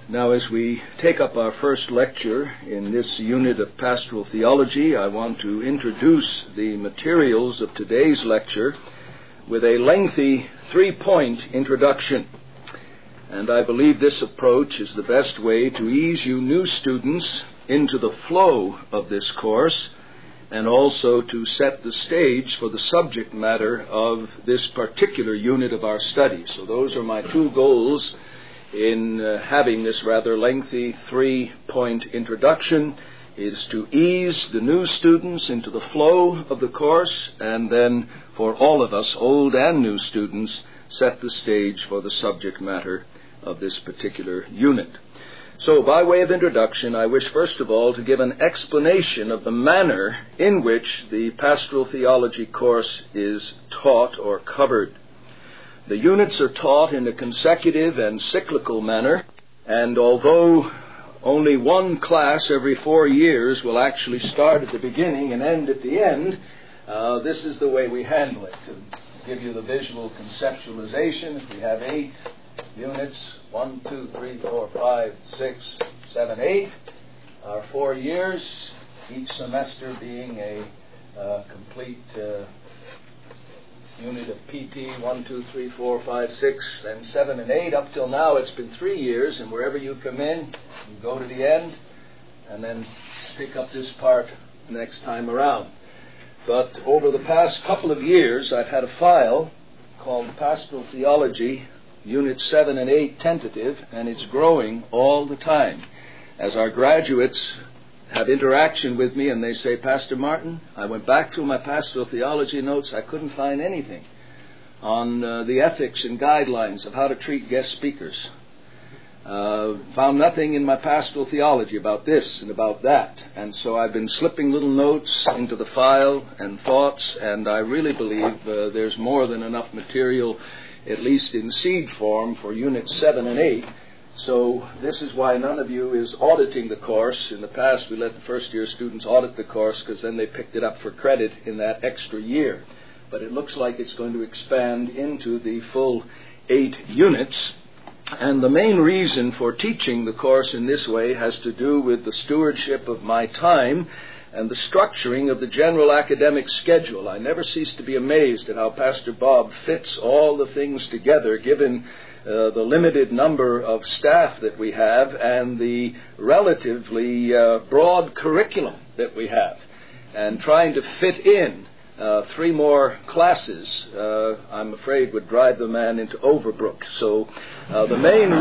Now, as we take up our first lecture in this unit of pastoral theology, I want to introduce the materials of today's lecture with a lengthy three-point introduction. And I believe this approach is the best way to ease you new students into the flow of this course and also to set the stage for the subject matter of this particular unit of our study. So those are my two goals in having this rather lengthy three-point introduction, is to ease the new students into the flow of the course, and then for all of us, old and new students, set the stage for the subject matter of this particular unit. So, by way of introduction, I wish first of all to give an explanation of the manner in which the pastoral theology course is taught or covered. The units are taught in a consecutive and cyclical manner, and although only one class every 4 years will actually start at the beginning and end at the end, this is the way we handle it. To give you the visual conceptualization, if we have 8 units, 1, 2, 3, 4, 5, 6, 7, 8, our 4 years, each semester being a complete unit of PT, 1, 2, 3, 4, 5, 6, and 7 and 8. Up till now it's been 3 years, and wherever you come in, you go to the end, and then pick up this part next time around. But over the past couple of years, I've had a file called Pastoral Theology, Units 7 and 8 Tentative, and it's growing all the time. As our graduates have interaction with me and they say, Pastor Martin, I went back through my pastoral theology notes, I couldn't find anything on the ethics and guidelines of how to treat guest speakers. Found nothing in my pastoral theology about this and about that. And so I've been slipping little notes into the file and thoughts, and I really believe there's more than enough material, at least in seed form, for Units 7 and 8. So this is why none of you is auditing the course. In the past, we let the first-year students audit the course because then they picked it up for credit in that extra year. But it looks like it's going to expand into the full 8 units. And the main reason for teaching the course in this way has to do with the stewardship of my time and the structuring of the general academic schedule. I never cease to be amazed at how Pastor Bob fits all the things together, given the limited number of staff that we have and the relatively broad curriculum that we have. And trying to fit in 3 more classes, I'm afraid, would drive the man into Overbrook. So the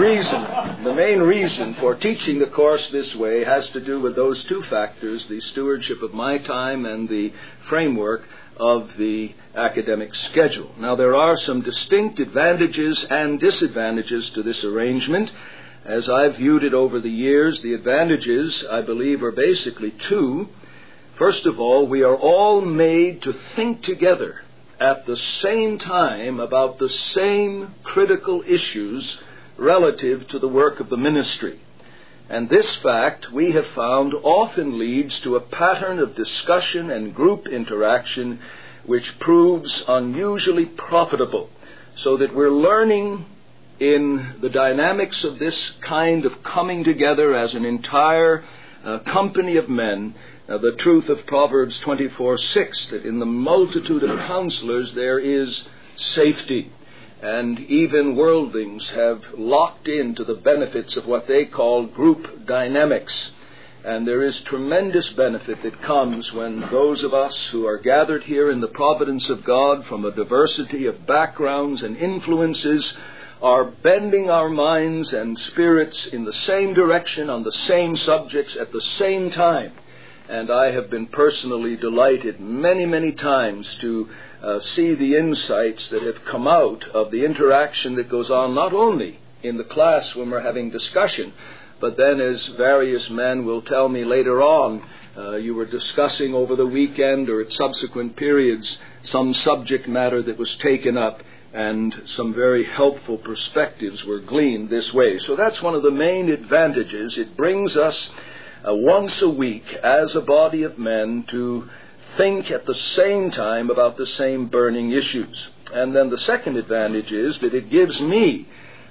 main reason for teaching the course this way has to do with those 2 factors, the stewardship of my time and the framework of the academic schedule. Now, there are some distinct advantages and disadvantages to this arrangement. As I've viewed it over the years, the advantages, I believe, are basically 2. First of all, we are all made to think together at the same time about the same critical issues relative to the work of the ministry. And this fact, we have found, often leads to a pattern of discussion and group interaction which proves unusually profitable, so that we're learning in the dynamics of this kind of coming together as an entire company of men, the truth of Proverbs 24:6, that in the multitude of counselors there is safety. And even worldlings have locked into the benefits of what they call group dynamics. And there is tremendous benefit that comes when those of us who are gathered here in the providence of God from a diversity of backgrounds and influences are bending our minds and spirits in the same direction on the same subjects at the same time. And I have been personally delighted many, many times to see the insights that have come out of the interaction that goes on not only in the class when we're having discussion, but then as various men will tell me later on, you were discussing over the weekend or at subsequent periods some subject matter that was taken up, and some very helpful perspectives were gleaned this way. So that's one of the main advantages. It brings us once a week as a body of men to think at the same time about the same burning issues. And then the second advantage is that it gives me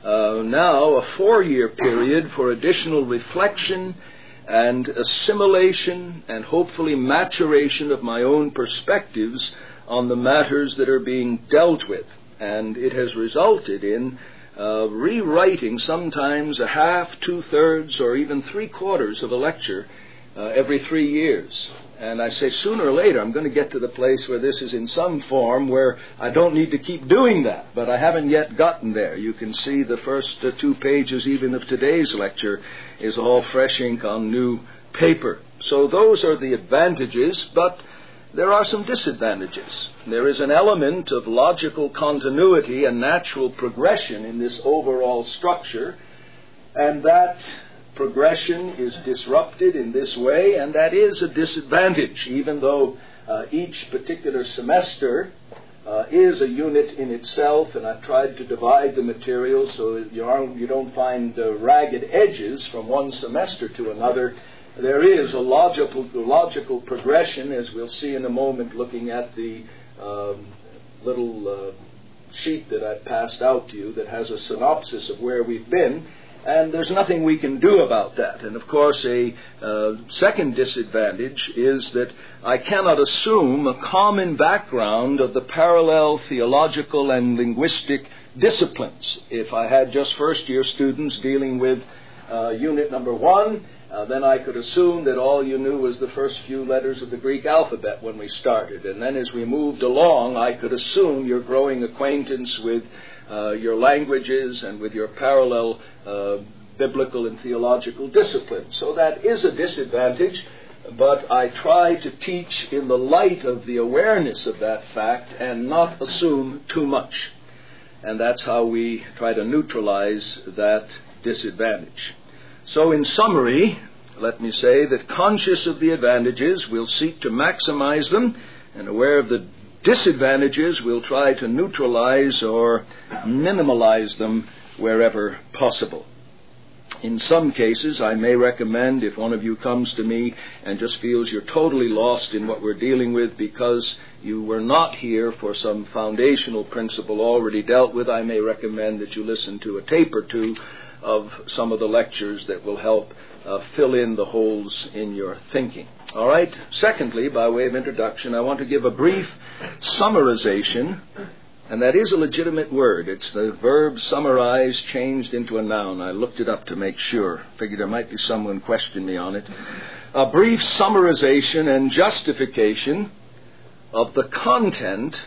now a 4-year period for additional reflection and assimilation and hopefully maturation of my own perspectives on the matters that are being dealt with. And it has resulted in rewriting sometimes a half, 2/3, or even 3/4 of a lecture every 3 years. And I say sooner or later I'm going to get to the place where this is in some form where I don't need to keep doing that, but I haven't yet gotten there. You can see the first 2 pages even of today's lecture is all fresh ink on new paper. So those are the advantages, but there are some disadvantages. There is an element of logical continuity and natural progression in this overall structure, and that progression is disrupted in this way, and that is a disadvantage, even though each particular semester is a unit in itself, and I've tried to divide the material so that you don't find ragged edges from one semester to another. There is a logical progression, as we'll see in a moment looking at the little sheet that I've passed out to you that has a synopsis of where we've been. And there's nothing we can do about that. And of course, a second disadvantage is that I cannot assume a common background of the parallel theological and linguistic disciplines. If I had just first-year students dealing with unit number 1, then I could assume that all you knew was the first few letters of the Greek alphabet when we started. And then as we moved along, I could assume your growing acquaintance with your languages and with your parallel biblical and theological disciplines. So that is a disadvantage, but I try to teach in the light of the awareness of that fact and not assume too much. And that's how we try to neutralize that disadvantage. So in summary, let me say that conscious of the advantages, we'll seek to maximize them, and aware of the disadvantages, we'll try to neutralize or minimalize them wherever possible. In some cases, I may recommend, if one of you comes to me and just feels you're totally lost in what we're dealing with because you were not here for some foundational principle already dealt with, I may recommend that you listen to a tape or 2 of some of the lectures that will help fill in the holes in your thinking. All right. Secondly, by way of introduction, I want to give a brief summarization, and that is a legitimate word. It's the verb summarize changed into a noun. I looked it up to make sure. Figured there might be someone questioning me on it. A brief summarization and justification of the content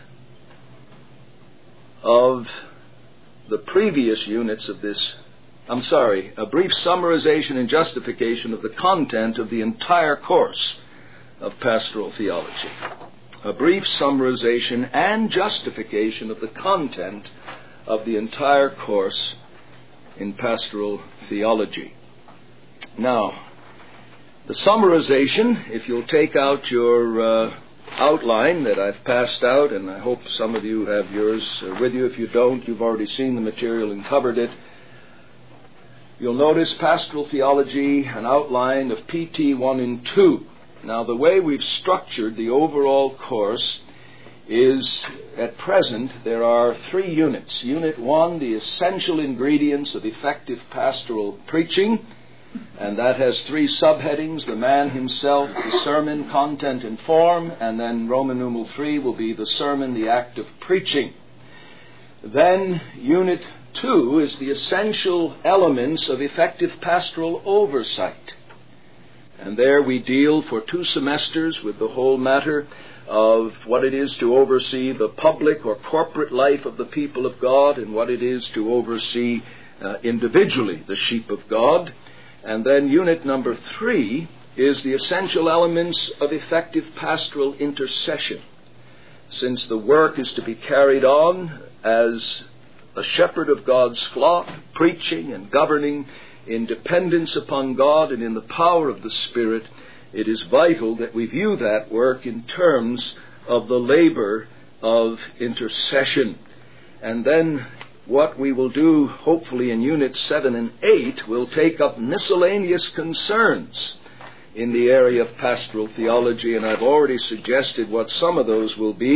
of the previous units of this. A brief summarization and justification of the content of the entire course of pastoral theology. A brief summarization and justification of the content of the entire course in pastoral theology. Now, the summarization, if you'll take out your outline that I've passed out, and I hope some of you have yours with you. If you don't, you've already seen the material and covered it. You'll notice pastoral theology, an outline of PT 1 and 2. Now, the way we've structured the overall course is, at present, there are 3 units. Unit 1, the essential ingredients of effective pastoral preaching, and that has 3 subheadings: the man himself, the sermon, content and form, and then Roman numeral 3 will be the sermon, the act of preaching. Then Unit 2 is the essential elements of effective pastoral oversight. And there we deal for 2 semesters with the whole matter of what it is to oversee the public or corporate life of the people of God and what it is to oversee individually the sheep of God. And then unit number 3 is the essential elements of effective pastoral intercession. Since the work is to be carried on as a shepherd of God's flock, preaching and governing in dependence upon God and in the power of the Spirit, it is vital that we view that work in terms of the labor of intercession. And then what we will do, hopefully in Units 7 and 8, will take up miscellaneous concerns in the area of pastoral theology, and I've already suggested what some of those will be,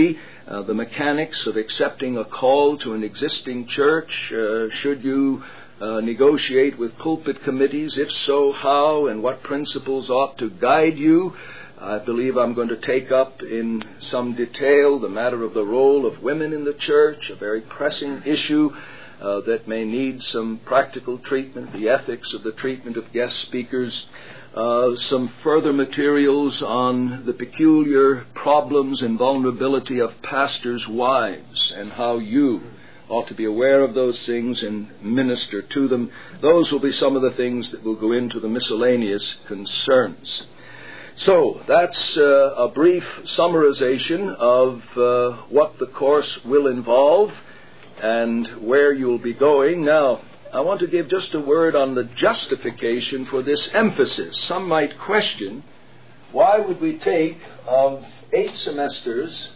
the mechanics of accepting a call to an existing church. Should you negotiate with pulpit committees? If so, how and what principles ought to guide you? I believe I'm going to take up in some detail the matter of the role of women in the church, a very pressing issue that may need some practical treatment, the ethics of the treatment of guest speakers, some further materials on the peculiar problems and vulnerability of pastors' wives and how you ought to be aware of those things and minister to them. Those will be some of the things that will go into the miscellaneous concerns. So that's a brief summarization of what the course will involve and where you'll be going. Now, I want to give just a word on the justification for this emphasis. Some might question, why would we take of 8 semesters,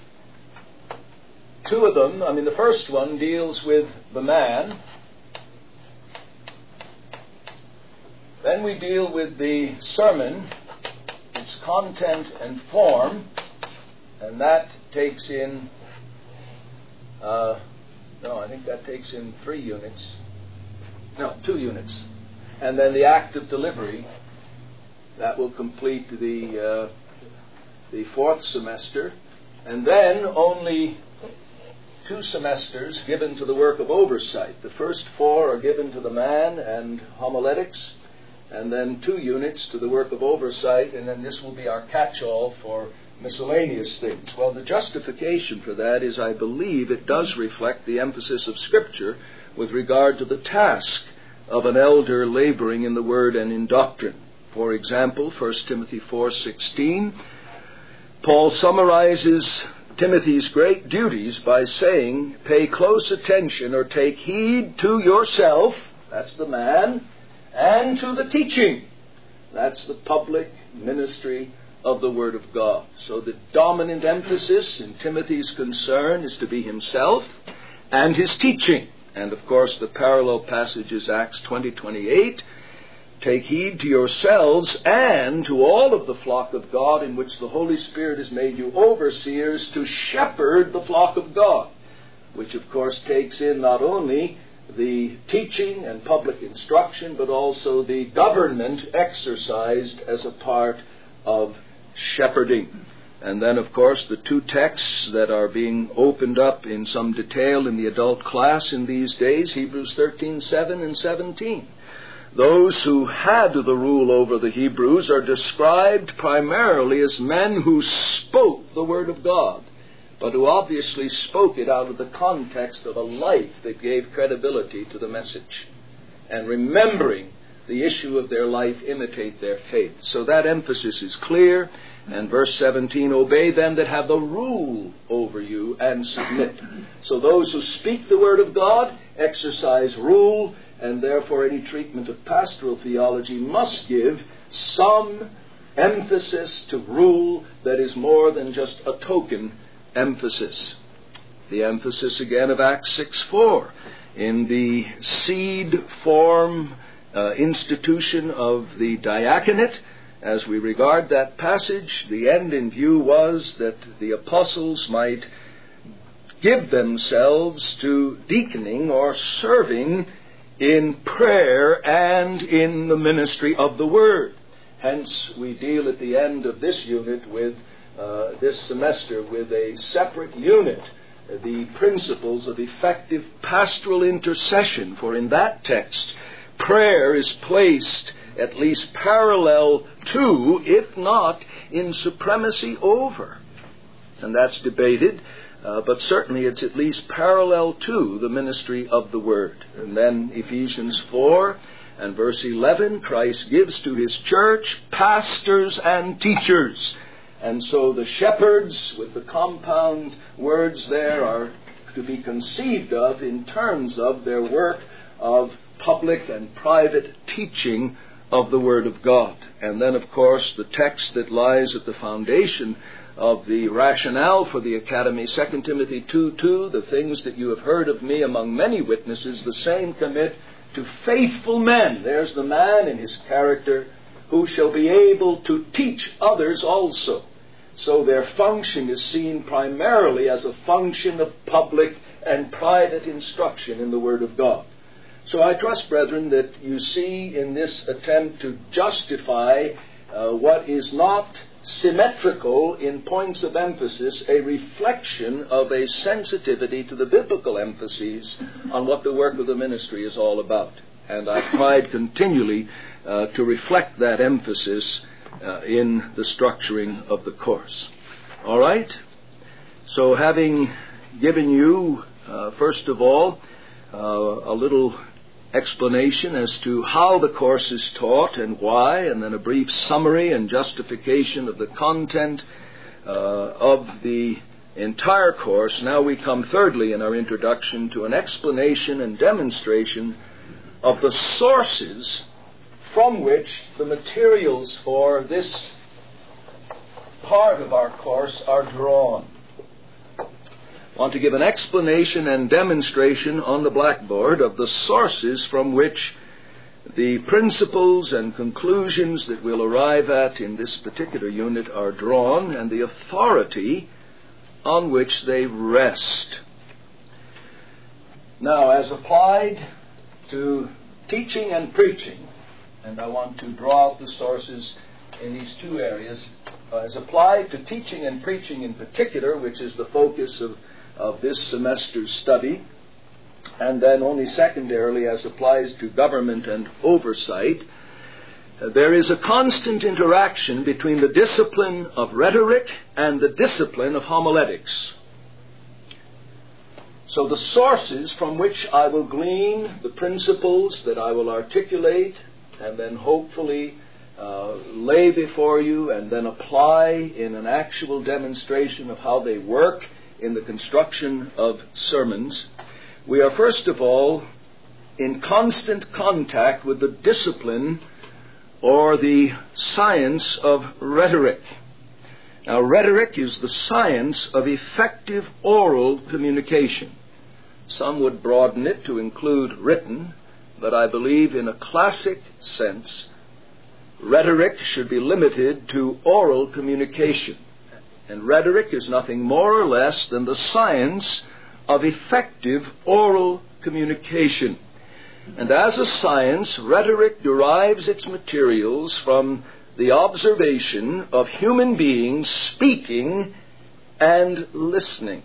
2 of them, the first one deals with the man. Then we deal with the sermon, its content and form, and that takes in, I think that takes in 3 units. No, 2 units. And then the act of delivery, that will complete the 4th semester. And then only 2 semesters given to the work of oversight. The first 4 are given to the man and homiletics, and then 2 units to the work of oversight, and then this will be our catch-all for miscellaneous things. Well, the justification for that is, I believe, it does reflect the emphasis of Scripture with regard to the task of an elder laboring in the Word and in doctrine. For example, 1 Timothy 4:16, Paul summarizes Timothy's great duties by saying, pay close attention or take heed to yourself, that's the man, and to the teaching, that's the public ministry of the Word of God. So the dominant emphasis in Timothy's concern is to be himself and his teaching. And of course the parallel passage is Acts 20:28. Take heed to yourselves and to all of the flock of God in which the Holy Spirit has made you overseers to shepherd the flock of God, which of course takes in not only the teaching and public instruction, but also the government exercised as a part of shepherding. And then, of course, the 2 texts that are being opened up in some detail in the adult class in these days, Hebrews 13:7 and 17. Those who had the rule over the Hebrews are described primarily as men who spoke the Word of God, but who obviously spoke it out of the context of a life that gave credibility to the message. And remembering the issue of their life, imitate their faith. So that emphasis is clear. And verse 17, obey them that have the rule over you and submit. So those who speak the Word of God exercise rule, and therefore any treatment of pastoral theology must give some emphasis to rule that is more than just a token emphasis. The emphasis again of Acts 6:4 in the seed form institution of the diaconate. As we regard that passage, the end in view was that the apostles might give themselves to deaconing or serving in prayer and in the ministry of the Word. Hence, we deal at the end of this unit with this semester with a separate unit, the principles of effective pastoral intercession. For in that text, prayer is placed at least parallel to, if not in supremacy over. And that's debated, but certainly it's at least parallel to the ministry of the Word. And then Ephesians 4 and verse 11, Christ gives to His church pastors and teachers. And so the shepherds, with the compound words there, are to be conceived of in terms of their work of public and private teaching of the Word of God. And then, of course, the text that lies at the foundation of the rationale for the academy, 2 Timothy 2:2, the things that you have heard of me among many witnesses, the same commit to faithful men. There's the man in his character who shall be able to teach others also. So their function is seen primarily as a function of public and private instruction in the Word of God. So I trust, brethren, that you see in this attempt to justify what is not symmetrical in points of emphasis, a reflection of a sensitivity to the biblical emphases on what the work of the ministry is all about. And I've tried continually to reflect that emphasis in the structuring of the course. All right? So having given you, first of all, a little explanation as to how the course is taught and why, and then a brief summary and justification of the content of the entire course, now we come thirdly in our introduction to an explanation and demonstration of the sources from which the materials for this part of our course are drawn. I want to give an explanation and demonstration on the blackboard of the sources from which the principles and conclusions that we'll arrive at in this particular unit are drawn, and the authority on which they rest. Now, as applied to teaching and preaching, and I want to draw out the sources in these two areas, as applied to teaching and preaching in particular, which is the focus of this semester's study, and then only secondarily as applies to government and oversight, there is a constant interaction between the discipline of rhetoric and the discipline of homiletics. So the sources from which I will glean the principles that I will articulate and then hopefully lay before you and then apply in an actual demonstration of how they work in the construction of sermons, we are first of all in constant contact with the discipline or the science of rhetoric. Now, rhetoric is the science of effective oral communication. Some would broaden it to include written, but I believe in a classic sense, rhetoric should be limited to oral communication. And rhetoric is nothing more or less than the science of effective oral communication. And as a science, rhetoric derives its materials from the observation of human beings speaking and listening.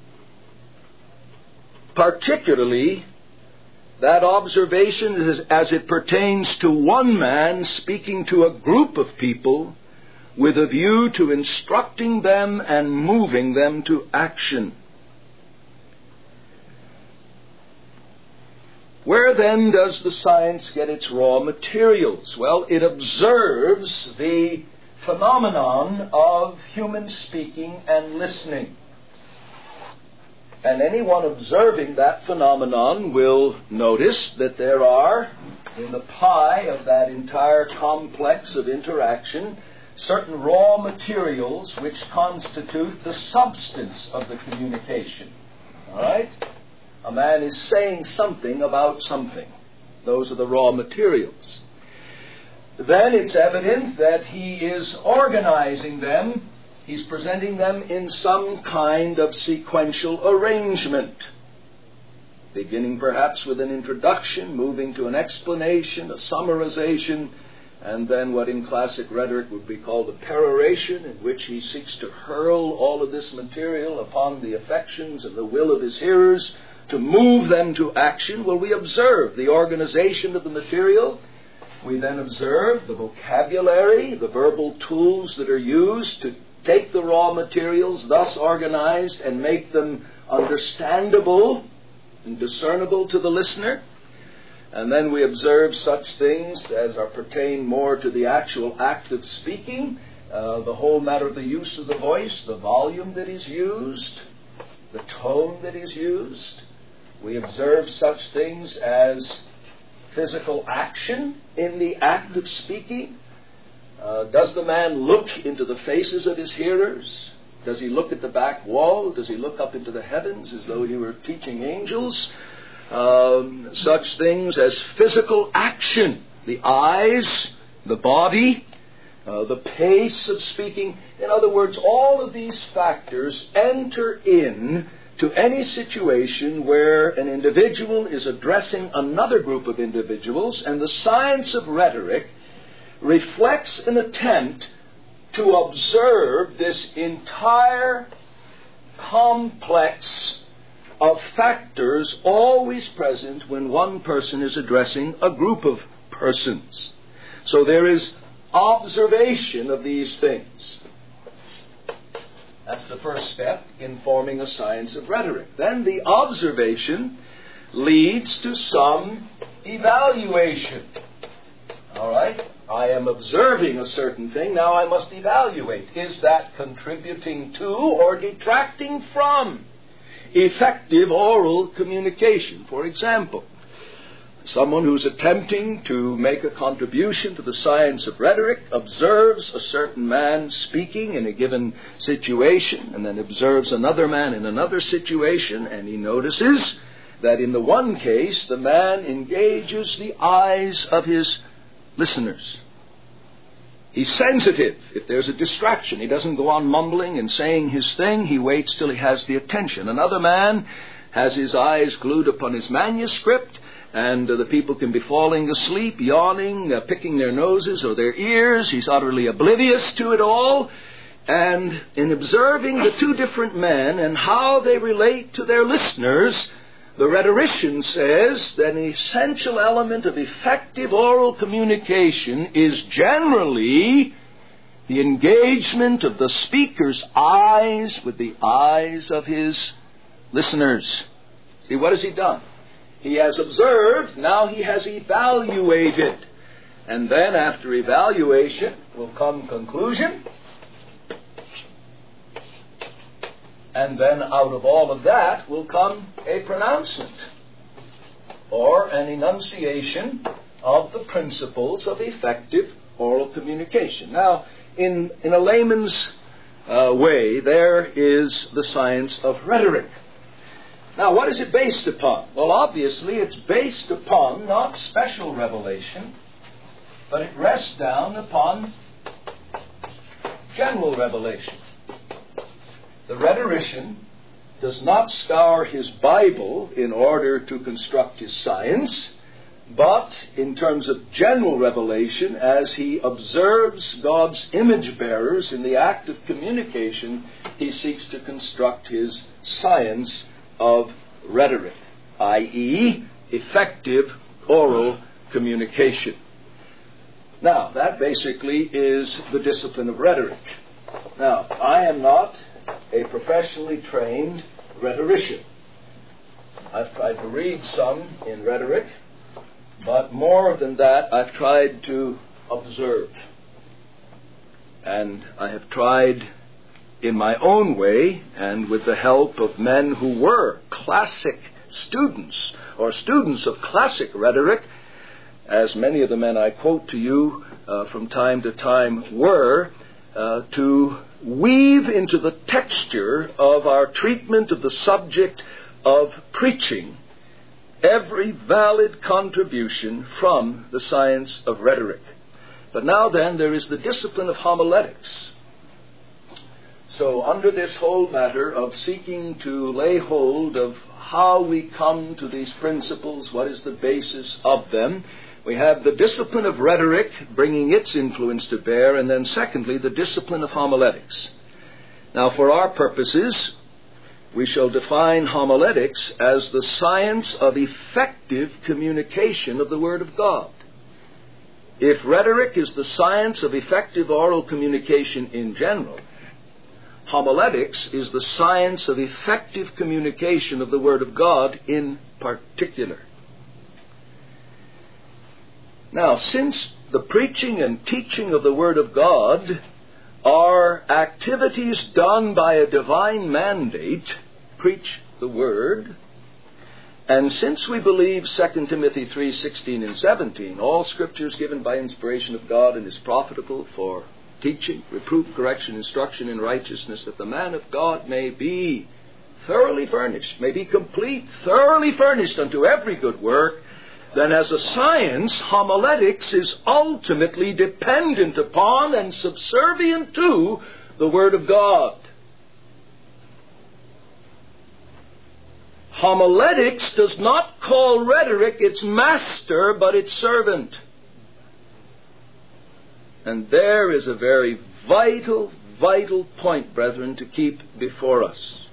Particularly, that observation is as it pertains to one man speaking to a group of people with a view to instructing them and moving them to action. Where then does the science get its raw materials? Well, it observes the phenomenon of human speaking and listening. And anyone observing that phenomenon will notice that there are, in the pie of that entire complex of interaction, certain raw materials which constitute the substance of the communication. All right? A man is saying something about something. Those are the raw materials. Then it's evident that he is organizing them. He's presenting them in some kind of sequential arrangement, beginning perhaps with an introduction, moving to an explanation, a summarization, and then what in classic rhetoric would be called a peroration, in which he seeks to hurl all of this material upon the affections and the will of his hearers to move them to action. Well, we observe the organization of the material. We then observe the vocabulary, the verbal tools that are used to take the raw materials thus organized and make them understandable and discernible to the listener. And then we observe such things as are pertain more to the actual act of speaking, the whole matter of the use of the voice, the volume that is used, the tone that is used. We observe such things as physical action in the act of speaking. Does the man look into the faces of his hearers? Does he look at the back wall? Does he look up into the heavens as though he were teaching angels? Such things as physical action, the eyes, the body, the pace of speaking. In other words, all of these factors enter in to any situation where an individual is addressing another group of individuals, and the science of rhetoric reflects an attempt to observe this entire complex of factors always present when one person is addressing a group of persons. So there is observation of these things. That's the first step in forming a science of rhetoric. Then the observation leads to some evaluation. All right? I am observing a certain thing, now I must evaluate. Is that contributing to or detracting from effective oral communication? For example, someone who's attempting to make a contribution to the science of rhetoric observes a certain man speaking in a given situation, and then observes another man in another situation, and he notices that in the one case the man engages the eyes of his listeners. He's sensitive. If there's a distraction, he doesn't go on mumbling and saying his thing. He waits till he has the attention. Another man has his eyes glued upon his manuscript, and the people can be falling asleep, yawning, picking their noses or their ears. He's utterly oblivious to it all. And in observing the two different men and how they relate to their listeners, the rhetorician says that an essential element of effective oral communication is generally the engagement of the speaker's eyes with the eyes of his listeners. See, what has he done? He has observed, now he has evaluated. And then after evaluation will come conclusion. And then out of all of that will come a pronouncement or an enunciation of the principles of effective oral communication. Now, in a layman's way, there is the science of rhetoric. Now, what is it based upon? Well, obviously, it's based upon not special revelation, but it rests down upon general revelation. The rhetorician does not scour his Bible in order to construct his science, but in terms of general revelation, as he observes God's image bearers in the act of communication, he seeks to construct his science of rhetoric, i.e., effective oral communication. Now, that basically is the discipline of rhetoric. Now, I am not a professionally trained rhetorician. I've tried to read some in rhetoric, but more than that, I've tried to observe. And I have tried in my own way, and with the help of men who were classic students, or students of classic rhetoric, as many of the men I quote to you from time to time were, to weave into the texture of our treatment of the subject of preaching every valid contribution from the science of rhetoric. But now then, there is the discipline of homiletics. So under this whole matter of seeking to lay hold of how we come to these principles, what is the basis of them, we have the discipline of rhetoric bringing its influence to bear, and then secondly, the discipline of homiletics. Now, for our purposes, we shall define homiletics as the science of effective communication of the Word of God. If rhetoric is the science of effective oral communication in general, homiletics is the science of effective communication of the Word of God in particular. Now, since the preaching and teaching of the Word of God are activities done by a divine mandate, preach the Word, and since we believe 2 Timothy 3:16 and 17, all Scripture is given by inspiration of God and is profitable for teaching, reproof, correction, instruction in righteousness, that the man of God may be thoroughly furnished, may be complete, thoroughly furnished unto every good work. then as a science, homiletics is ultimately dependent upon and subservient to the Word of God. Homiletics does not call rhetoric its master, but its servant. And there is a very vital point, brethren, to keep before us.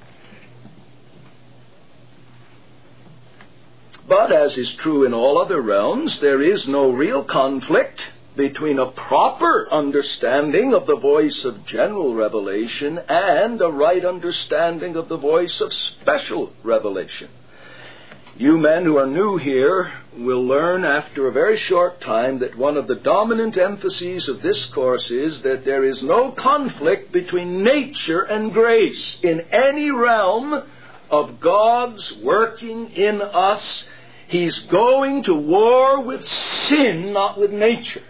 But as is true in all other realms, there is no real conflict between a proper understanding of the voice of general revelation and a right understanding of the voice of special revelation. You men who are new here will learn after a very short time that one of the dominant emphases of this course is that there is no conflict between nature and grace in any realm of God's working in us. He's going to war with sin, not with nature.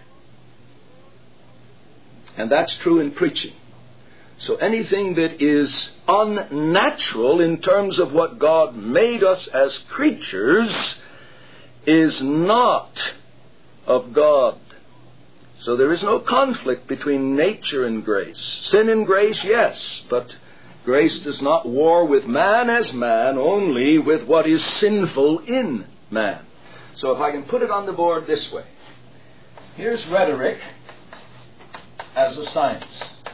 And that's true in preaching. So anything that is unnatural in terms of what God made us as creatures is not of God. So there is no conflict between nature and grace. Sin and grace, yes, but grace does not war with man as man, only with what is sinful in man. So if I can put it on the board this way. Here's rhetoric as a science.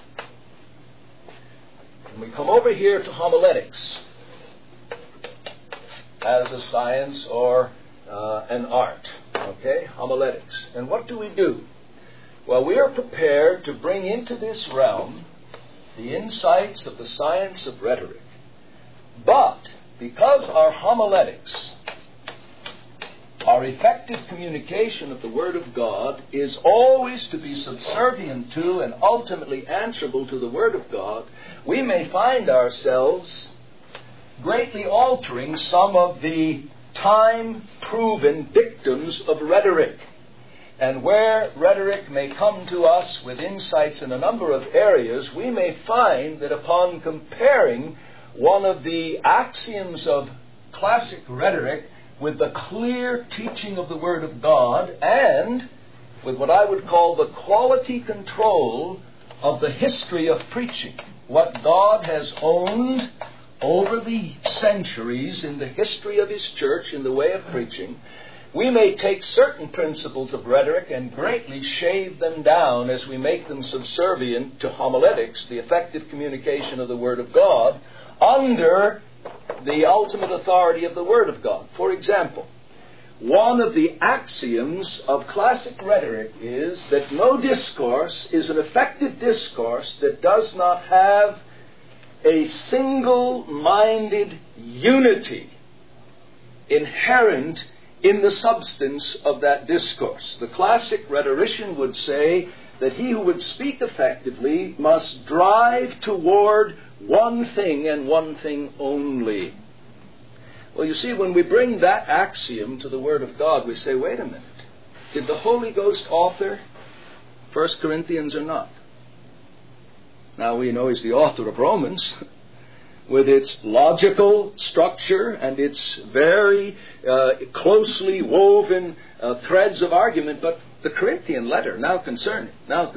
And we come over here to homiletics as a science or an art. Okay? Homiletics. And what do? Well, we are prepared to bring into this realm the insights of the science of rhetoric. But because our homiletics, our effective communication of the Word of God, is always to be subservient to and ultimately answerable to the Word of God, we may find ourselves greatly altering some of the time-proven dictums of rhetoric. And where rhetoric may come to us with insights in a number of areas, we may find that upon comparing one of the axioms of classic rhetoric with the clear teaching of the Word of God and with what I would call the quality control of the history of preaching, what God has owned over the centuries in the history of His church in the way of preaching, we may take certain principles of rhetoric and greatly shave them down as we make them subservient to homiletics, the effective communication of the Word of God, under the ultimate authority of the Word of God. For example, one of the axioms of classic rhetoric is that no discourse is an effective discourse that does not have a single-minded unity inherent in the substance of that discourse. The classic rhetorician would say that he who would speak effectively must drive toward one thing and one thing only. Well, you see, when we bring that axiom to the Word of God, we say, wait a minute. Did the Holy Ghost author 1 Corinthians or not? Now we know He's the author of Romans, with its logical structure and its very closely woven threads of argument, but the Corinthian letter, now concerning. Now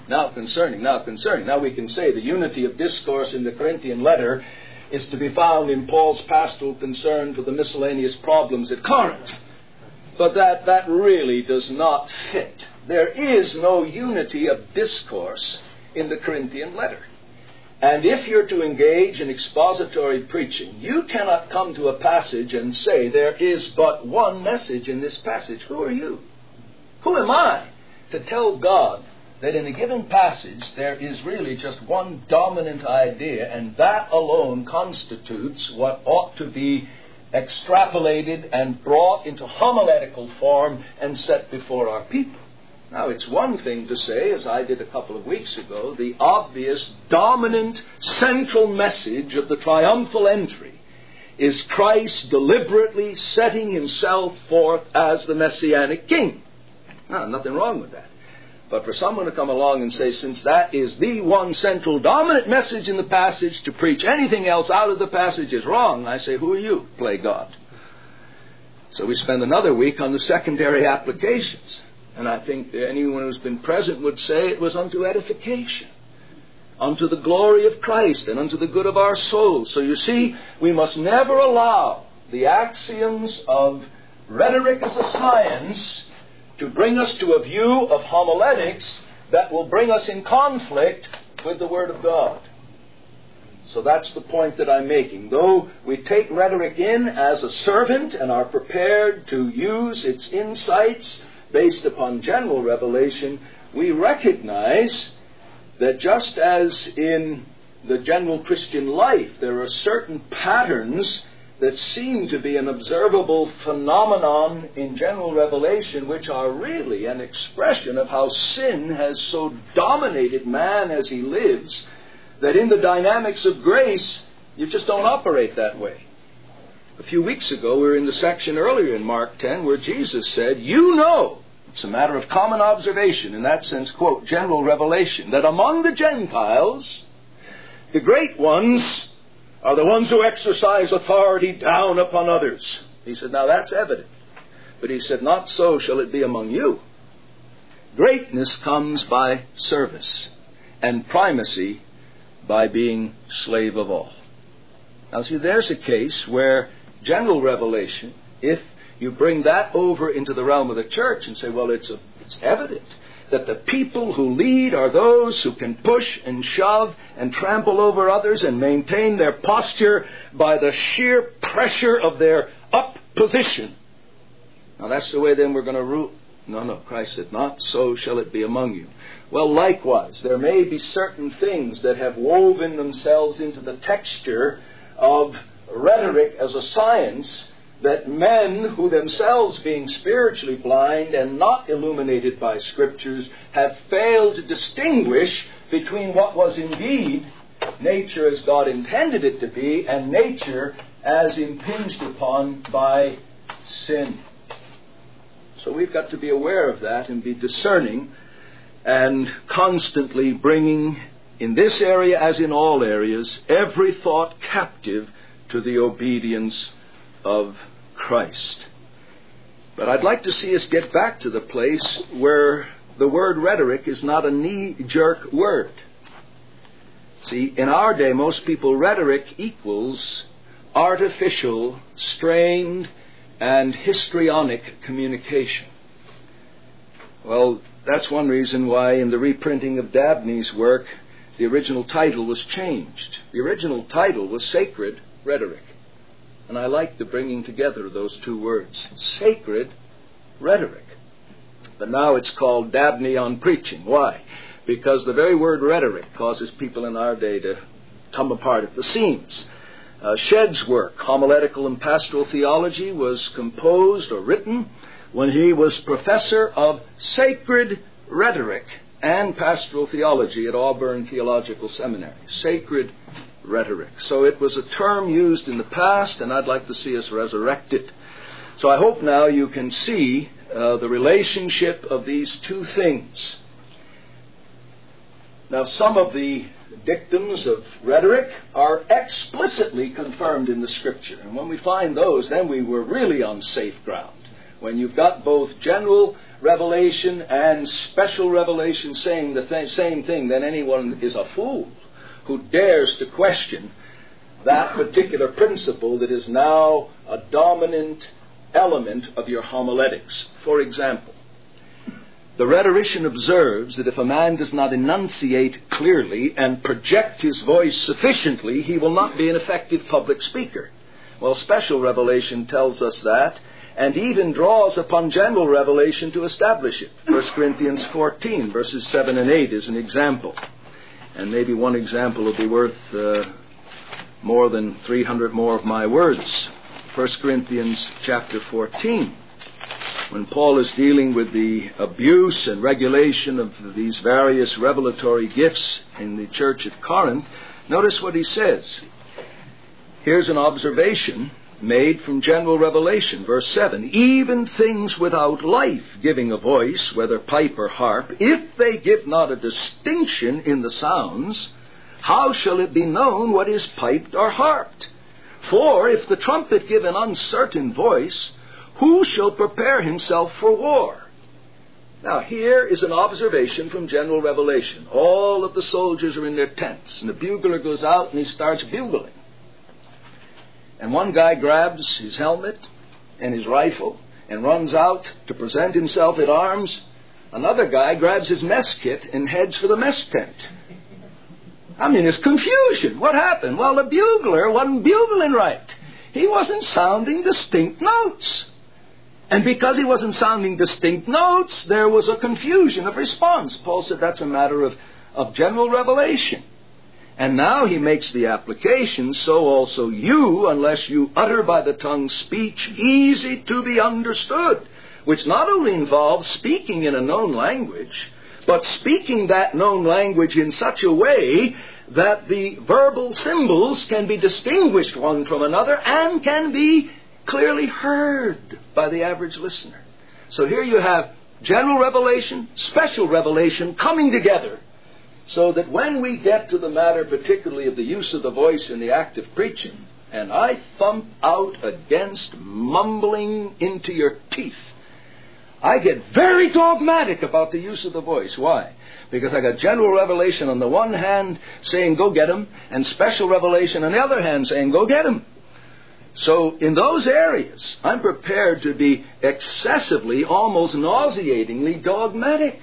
we can say the unity of discourse in the Corinthian letter is to be found in Paul's pastoral concern for the miscellaneous problems at Corinth. But that really does not fit. There is no unity of discourse in the Corinthian letter. And if you're to engage in expository preaching, you cannot come to a passage and say there is but one message in this passage. Who are you? Who am I to tell God that in a given passage there is really just one dominant idea, and that alone constitutes what ought to be extrapolated and brought into homiletical form and set before our people? Now, it's one thing to say, as I did a couple of weeks ago, the obvious, dominant, central message of the triumphal entry is Christ deliberately setting Himself forth as the Messianic King. Now, nothing wrong with that. But for someone to come along and say, since that is the one central dominant message in the passage, to preach anything else out of the passage is wrong, I say, who are you? Play God. So we spend another week on the secondary applications. And I think anyone who's been present would say it was unto edification, unto the glory of Christ, and unto the good of our souls. So you see, we must never allow the axioms of rhetoric as a science to bring us to a view of homiletics that will bring us in conflict with the Word of God. So that's the point that I'm making. Though we take rhetoric in as a servant and are prepared to use its insights based upon general revelation, we recognize that just as in the general Christian life there are certain patterns that seem to be an observable phenomenon in general revelation, which are really an expression of how sin has so dominated man as he lives, that in the dynamics of grace, you just don't operate that way. A few weeks ago, we were in the section earlier in Mark 10 where Jesus said, you know, it's a matter of common observation, in that sense, quote, general revelation, that among the Gentiles, the great ones are the ones who exercise authority down upon others. He said, now that's evident. But he said, not so shall it be among you. Greatness comes by service, and primacy by being slave of all. Now see, there's a case where general revelation, if you bring that over into the realm of the church and say, well, it's evident that the people who lead are those who can push and shove and trample over others and maintain their posture by the sheer pressure of their up position. Now that's the way then we're going to rule. No, Christ said, not so shall it be among you. Well, likewise, there may be certain things that have woven themselves into the texture of rhetoric as a science that men who themselves being spiritually blind and not illuminated by Scriptures have failed to distinguish between what was indeed nature as God intended it to be and nature as impinged upon by sin. So we've got to be aware of that and be discerning and constantly bringing, in this area as in all areas, every thought captive to the obedience of Christ. But I'd like to see us get back to the place where the word rhetoric is not a knee-jerk word. See, in our day, most people, rhetoric equals artificial, strained, and histrionic communication. Well, that's one reason why in the reprinting of Dabney's work, the original title was changed. The original title was Sacred Rhetoric. And I like the bringing together of those two words, sacred rhetoric. But now it's called Dabney on Preaching. Why? Because the very word rhetoric causes people in our day to come apart at the seams. Shedd's work, Homiletical and Pastoral Theology, was composed or written when he was professor of sacred rhetoric and pastoral theology at Auburn Theological Seminary. Sacred rhetoric. So it was a term used in the past, and I'd like to see us resurrect it. So I hope now you can see the relationship of these two things. Now, some of the dictums of rhetoric are explicitly confirmed in the Scripture. And when we find those, then we were really on safe ground. When you've got both general revelation and special revelation saying the same thing, then anyone is a fool who dares to question that particular principle that is now a dominant element of your homiletics. For example, the rhetorician observes that if a man does not enunciate clearly and project his voice sufficiently, he will not be an effective public speaker. Well, special revelation tells us that, and even draws upon general revelation to establish it. 1 Corinthians 14, verses 7 and 8 is an example. And maybe one example will be worth more than 300 more of my words. 1 Corinthians chapter 14. When Paul is dealing with the abuse and regulation of these various revelatory gifts in the church at Corinth, notice what he says. Here's an observation made from general revelation. Verse 7, even things without life giving a voice, whether pipe or harp, if they give not a distinction in the sounds, how shall it be known what is piped or harped? For if the trumpet give an uncertain voice, who shall prepare himself for war? Now, here is an observation from general revelation. All of the soldiers are in their tents, and the bugler goes out and he starts bugling. And one guy grabs his helmet and his rifle and runs out to present himself at arms. Another guy grabs his mess kit and heads for the mess tent. I mean, it's confusion. What happened? Well, the bugler wasn't bugling right. He wasn't sounding distinct notes. And because he wasn't sounding distinct notes, there was a confusion of response. Paul said that's a matter of general revelation. And now he makes the application, so also you, unless you utter by the tongue speech easy to be understood, which not only involves speaking in a known language, but speaking that known language in such a way that the verbal symbols can be distinguished one from another and can be clearly heard by the average listener. So here you have general revelation, special revelation coming together, so that when we get to the matter particularly of the use of the voice in the act of preaching, and I thump out against mumbling into your teeth, I get very dogmatic about the use of the voice. Why? Because I got general revelation on the one hand saying go get him, and special revelation on the other hand saying go get him. So in those areas, I'm prepared to be excessively, almost nauseatingly dogmatic.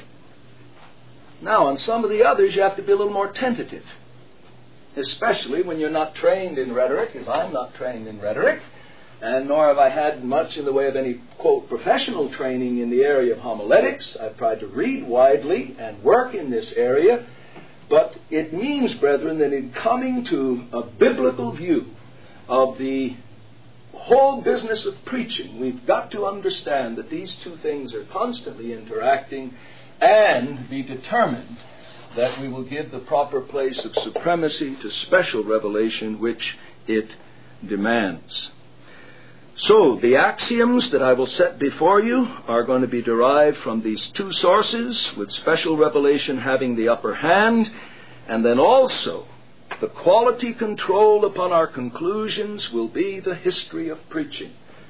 Now, on some of the others, you have to be a little more tentative, especially when you're not trained in rhetoric, as I'm not trained in rhetoric, and nor have I had much in the way of any, quote, professional training in the area of homiletics. I've tried to read widely and work in this area, but it means, brethren, that in coming to a biblical view of the whole business of preaching, we've got to understand that these two things are constantly interacting and be determined that we will give the proper place of supremacy to special revelation which it demands. So, the axioms that I will set before you are going to be derived from these two sources, with special revelation having the upper hand, and then also the quality control upon our conclusions will be the history of preaching.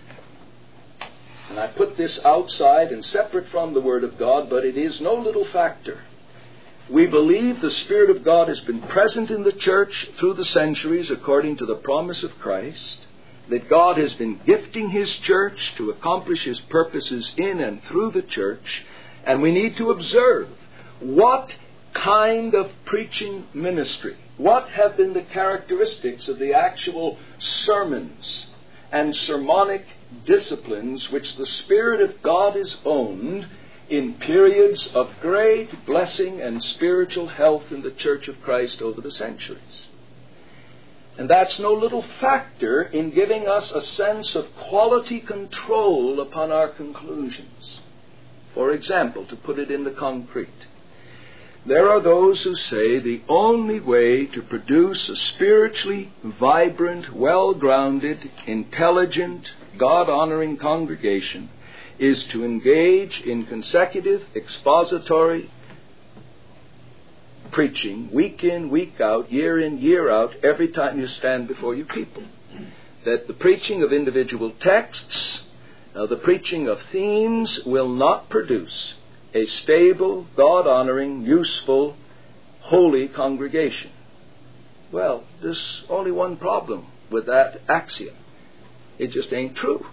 And I put this outside and separate from the Word of God, but it is no little factor. We believe the Spirit of God has been present in the church through the centuries according to the promise of Christ, that God has been gifting His church to accomplish His purposes in and through the church, and we need to observe what kind of preaching ministry, what have been the characteristics of the actual sermons and sermonic disciplines which the Spirit of God has owned in periods of great blessing and spiritual health in the Church of Christ over the centuries. And that's no little factor in giving us a sense of quality control upon our conclusions. For example, to put it in the concrete, there are those who say the only way to produce a spiritually vibrant, well-grounded, intelligent, God-honoring congregation is to engage in consecutive expository preaching, week in, week out, year in, year out, every time you stand before your people. That the preaching of individual texts, the preaching of themes will not produce a stable, God-honoring, useful, holy congregation. Well, there's only one problem with that axiom. It just ain't true.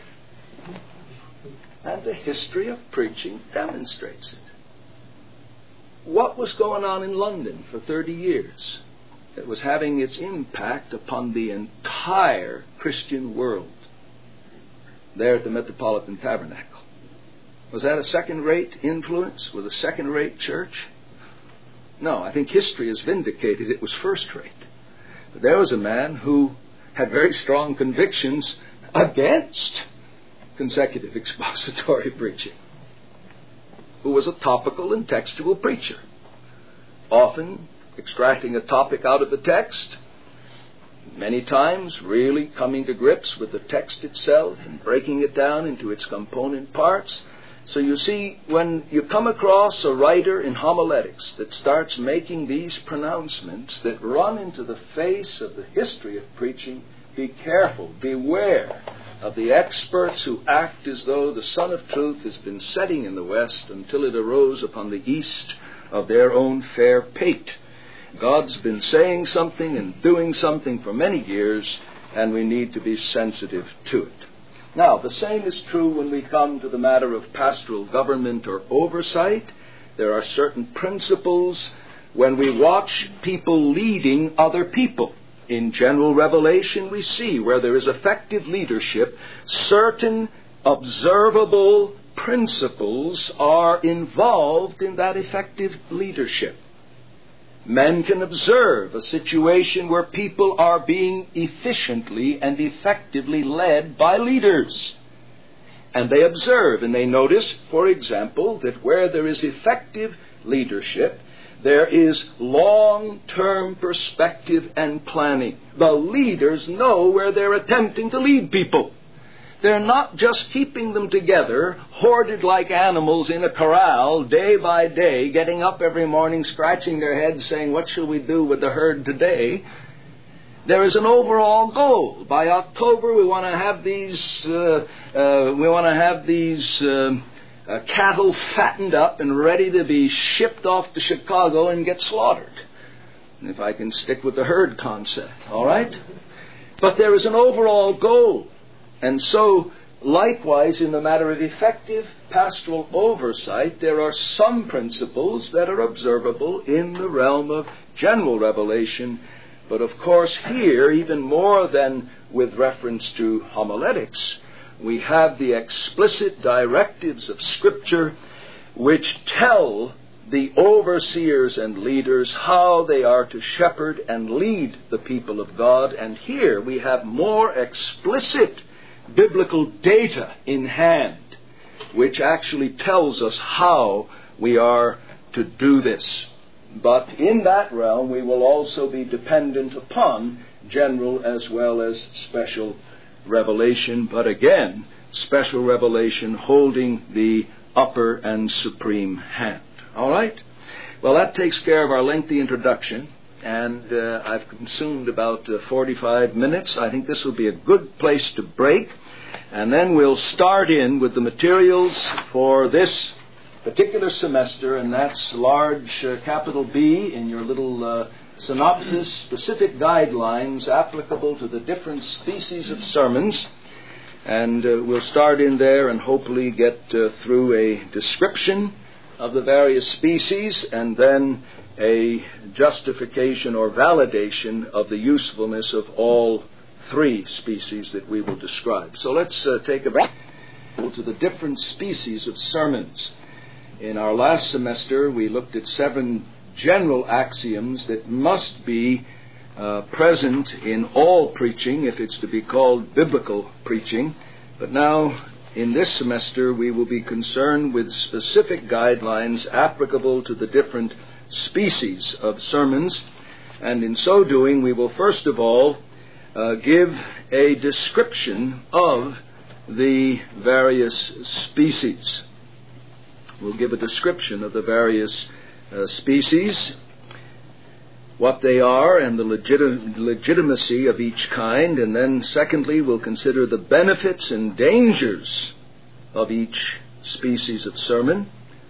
And the history of preaching demonstrates it. What was going on in London for 30 years that was having its impact upon the entire Christian world there at the Metropolitan Tabernacle? Was that a second-rate influence with a second-rate church? No, I think history has vindicated it was first-rate. But there was a man who had very strong convictions against consecutive expository preaching, who was a topical and textual preacher, often extracting a topic out of the text, many times really coming to grips with the text itself and breaking it down into its component parts. So you see, when you come across a writer in homiletics that starts making these pronouncements that run into the face of the history of preaching, be careful, beware of the experts who act as though the sun of truth has been setting in the west until it arose upon the east of their own fair pate. God's been saying something and doing something for many years, and we need to be sensitive to it. Now, the same is true when we come to the matter of pastoral government or oversight. There are certain principles when we watch people leading other people. In general revelation, we see where there is effective leadership, certain observable principles are involved in that effective leadership. Men can observe a situation where people are being efficiently and effectively led by leaders. And they observe and they notice, for example, that where there is effective leadership, there is long-term perspective and planning. The leaders know where they're attempting to lead people. They're not just keeping them together, hoarded like animals in a corral, day by day, getting up every morning, scratching their heads, saying, what shall we do with the herd today? There is an overall goal. By October, we want to have these cattle fattened up and ready to be shipped off to Chicago and get slaughtered. If I can stick with the herd concept, all right? But there is an overall goal. And so, likewise, in the matter of effective pastoral oversight, there are some principles that are observable in the realm of general revelation. But of course, here, even more than with reference to homiletics, we have the explicit directives of Scripture which tell the overseers and leaders how they are to shepherd and lead the people of God. And here we have more explicit biblical data in hand, which actually tells us how we are to do this. But in that realm, we will also be dependent upon general as well as special revelation. But again, special revelation holding the upper and supreme hand. All right? Well, that takes care of our lengthy introduction. And I've consumed about 45 minutes. I think this will be a good place to break. And then we'll start in with the materials for this particular semester, and that's large capital B in your little synopsis, specific guidelines applicable to the different species of sermons. And we'll start in there and hopefully get through a description of the various species, and then a justification or validation of the usefulness of all three species that we will describe. So let's take a break to the different species of sermons. In our last semester, we looked at 7 general axioms that must be present in all preaching if it's to be called biblical preaching. But now, in this semester, we will be concerned with specific guidelines applicable to the different species of sermons. And in so doing, we will first of all give a description of the various species. We'll give a description of the various species, what they are, and the legitimacy of each kind. And then, secondly, we'll consider the benefits and dangers of each species of sermon.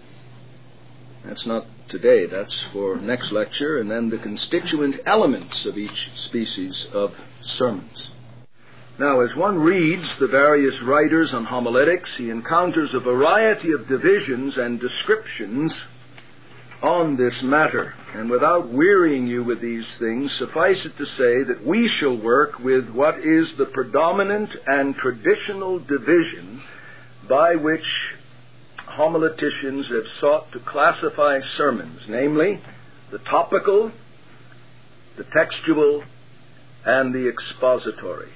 That's not today, that's for next lecture. And then the constituent elements of each species of sermons. Now, as one reads the various writers on homiletics, he encounters a variety of divisions and descriptions on this matter. And without wearying you with these things, suffice it to say that we shall work with what is the predominant and traditional division by which homileticians have sought to classify sermons, namely the topical, the textual, and the expository.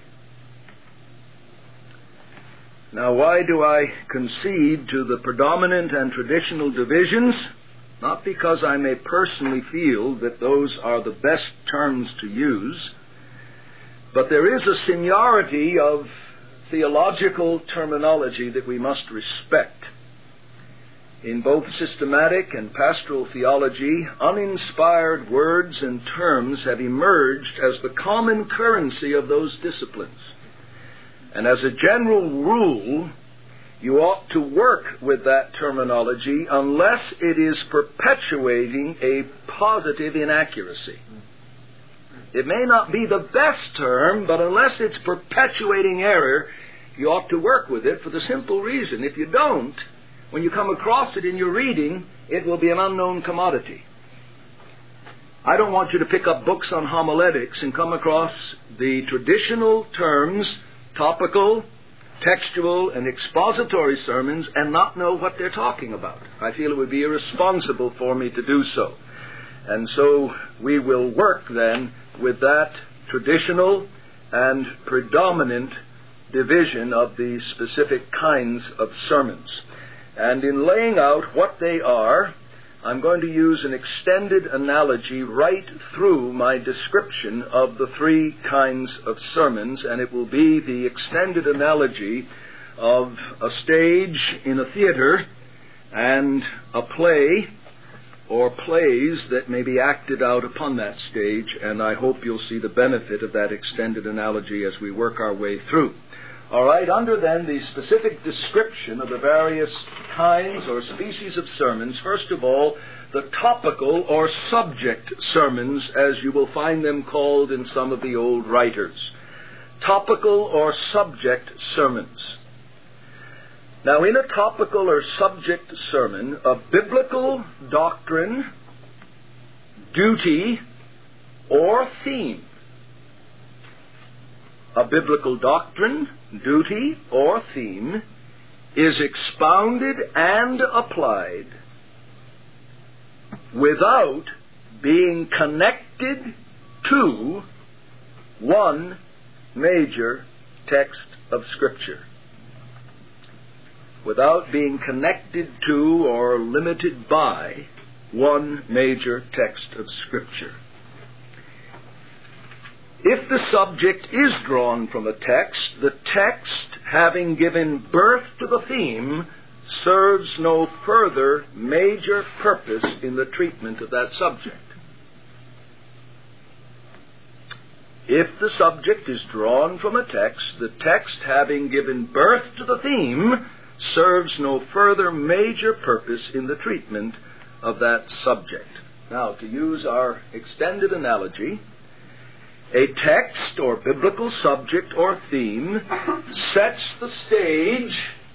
Now, why do I concede to the predominant and traditional divisions? Not because I may personally feel that those are the best terms to use, but there is a seniority of theological terminology that we must respect. In both systematic and pastoral theology, uninspired words and terms have emerged as the common currency of those disciplines. And as a general rule, you ought to work with that terminology unless it is perpetuating a positive inaccuracy. It may not be the best term, but unless it's perpetuating error, you ought to work with it for the simple reason. If you don't, when you come across it in your reading, it will be an unknown commodity. I don't want you to pick up books on homiletics and come across the traditional terms, topical, textual, and expository sermons, and not know what they're talking about. I feel it would be irresponsible for me to do so. And so we will work then with that traditional and predominant division of the specific kinds of sermons. And in laying out what they are, I'm going to use an extended analogy right through my description of the three kinds of sermons, and it will be the extended analogy of a stage in a theater and a play or plays that may be acted out upon that stage, and I hope you'll see the benefit of that extended analogy as we work our way through. All right, under then the specific description of the various kinds or species of sermons, first of all, the topical or subject sermons, as you will find them called in some of the old writers. Topical or subject sermons. Now, in a topical or subject sermon, a biblical doctrine, duty, or theme. A biblical doctrine, duty, or theme is expounded and applied without being connected to one major text of Scripture. Without being connected to or limited by one major text of Scripture. If the subject is drawn from a text, the text, having given birth to the theme, serves no further major purpose in the treatment of that subject. If the subject is drawn from a text, the text, having given birth to the theme, serves no further major purpose in the treatment of that subject. Now, to use our extended analogy, a text or biblical subject or theme sets the stage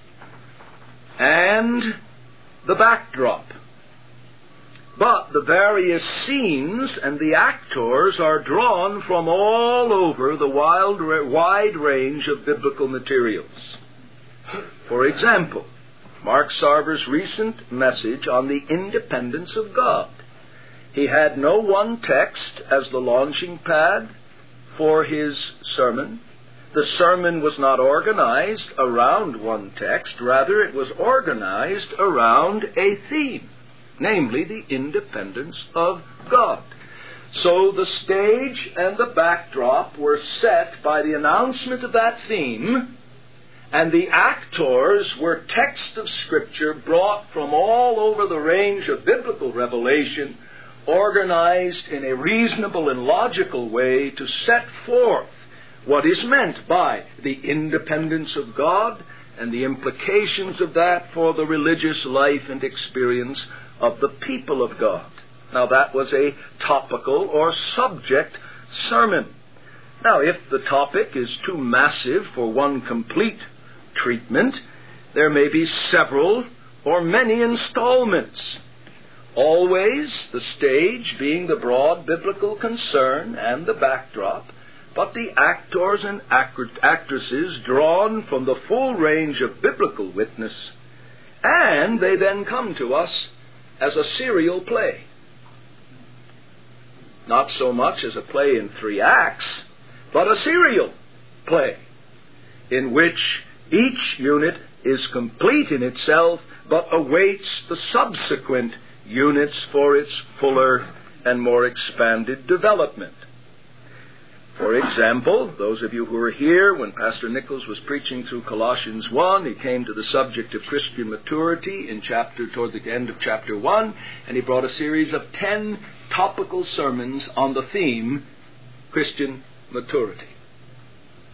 and the backdrop. But the various scenes and the actors are drawn from all over the wide range of biblical materials. For example, Mark Sarver's recent message on the independence of God. He had no one text as the launching pad for his sermon. The sermon was not organized around one text. Rather, it was organized around a theme, namely the independence of God. So the stage and the backdrop were set by the announcement of that theme, and the actors were texts of Scripture brought from all over the range of biblical revelation, organized in a reasonable and logical way to set forth what is meant by the independence of God and the implications of that for the religious life and experience of the people of God. Now, that was a topical or subject sermon. Now, if the topic is too massive for one complete treatment, there may be several or many installments. Always the stage being the broad biblical concern and the backdrop, but the actors and actresses drawn from the full range of biblical witness, and they then come to us as a serial play. Not so much as a play in 3 acts, but a serial play in which each unit is complete in itself, but awaits the subsequent units for its fuller and more expanded development. For example, those of you who were here when Pastor Nichols was preaching through Colossians 1, he came to the subject of Christian maturity toward the end of chapter 1, and he brought a series of 10 topical sermons on the theme Christian maturity.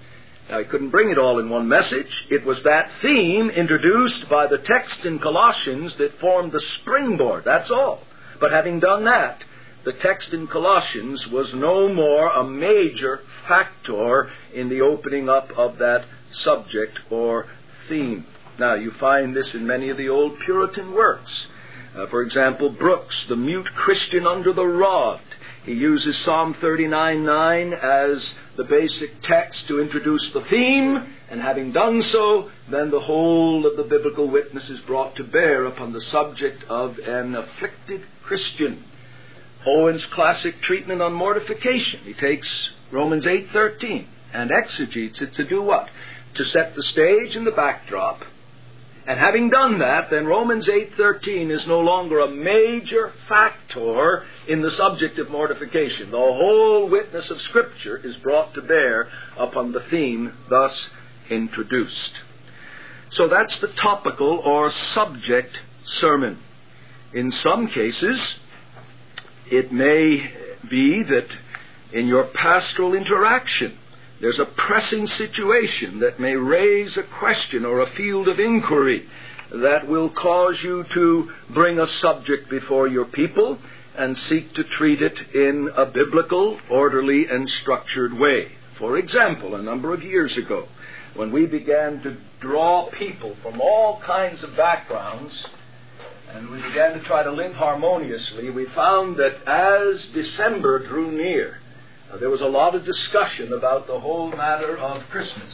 Now, he couldn't bring it all in one message. It was that theme introduced by the text in Colossians that formed the springboard. That's all. But having done that, the text in Colossians was no more a major factor in the opening up of that subject or theme. Now, you find this in many of the old Puritan works. For example, Brooks, The Mute Christian Under the Rod. He uses Psalm 39:9 as the basic text to introduce the theme, and having done so, then the whole of the biblical witness is brought to bear upon the subject of an afflicted Christian. Owen's classic treatment on mortification. He takes Romans 8:13 and exegetes it to do what? To set the stage and the backdrop. And having done that, then Romans 8:13 is no longer a major factor in the subject of mortification. The whole witness of Scripture is brought to bear upon the theme thus introduced. So that's the topical or subject sermon. In some cases, it may be that in your pastoral interaction, there's a pressing situation that may raise a question or a field of inquiry that will cause you to bring a subject before your people and seek to treat it in a biblical, orderly, and structured way. For example, a number of years ago, when we began to draw people from all kinds of backgrounds, and we began to try to live harmoniously, we found that as December drew near, there was a lot of discussion about the whole matter of Christmas.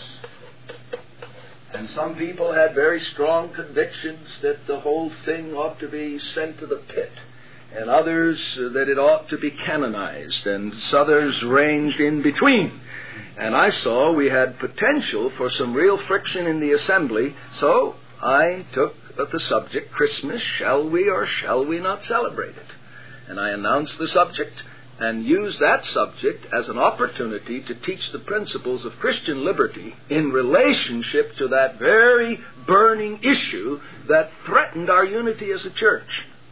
And some people had very strong convictions that the whole thing ought to be sent to the pit, and others that it ought to be canonized, and others ranged in between. And I saw we had potential for some real friction in the assembly, so I took the subject, Christmas, shall we or shall we not celebrate it? And I announced the subject, and use that subject as an opportunity to teach the principles of Christian liberty in relationship to that very burning issue that threatened our unity as a church.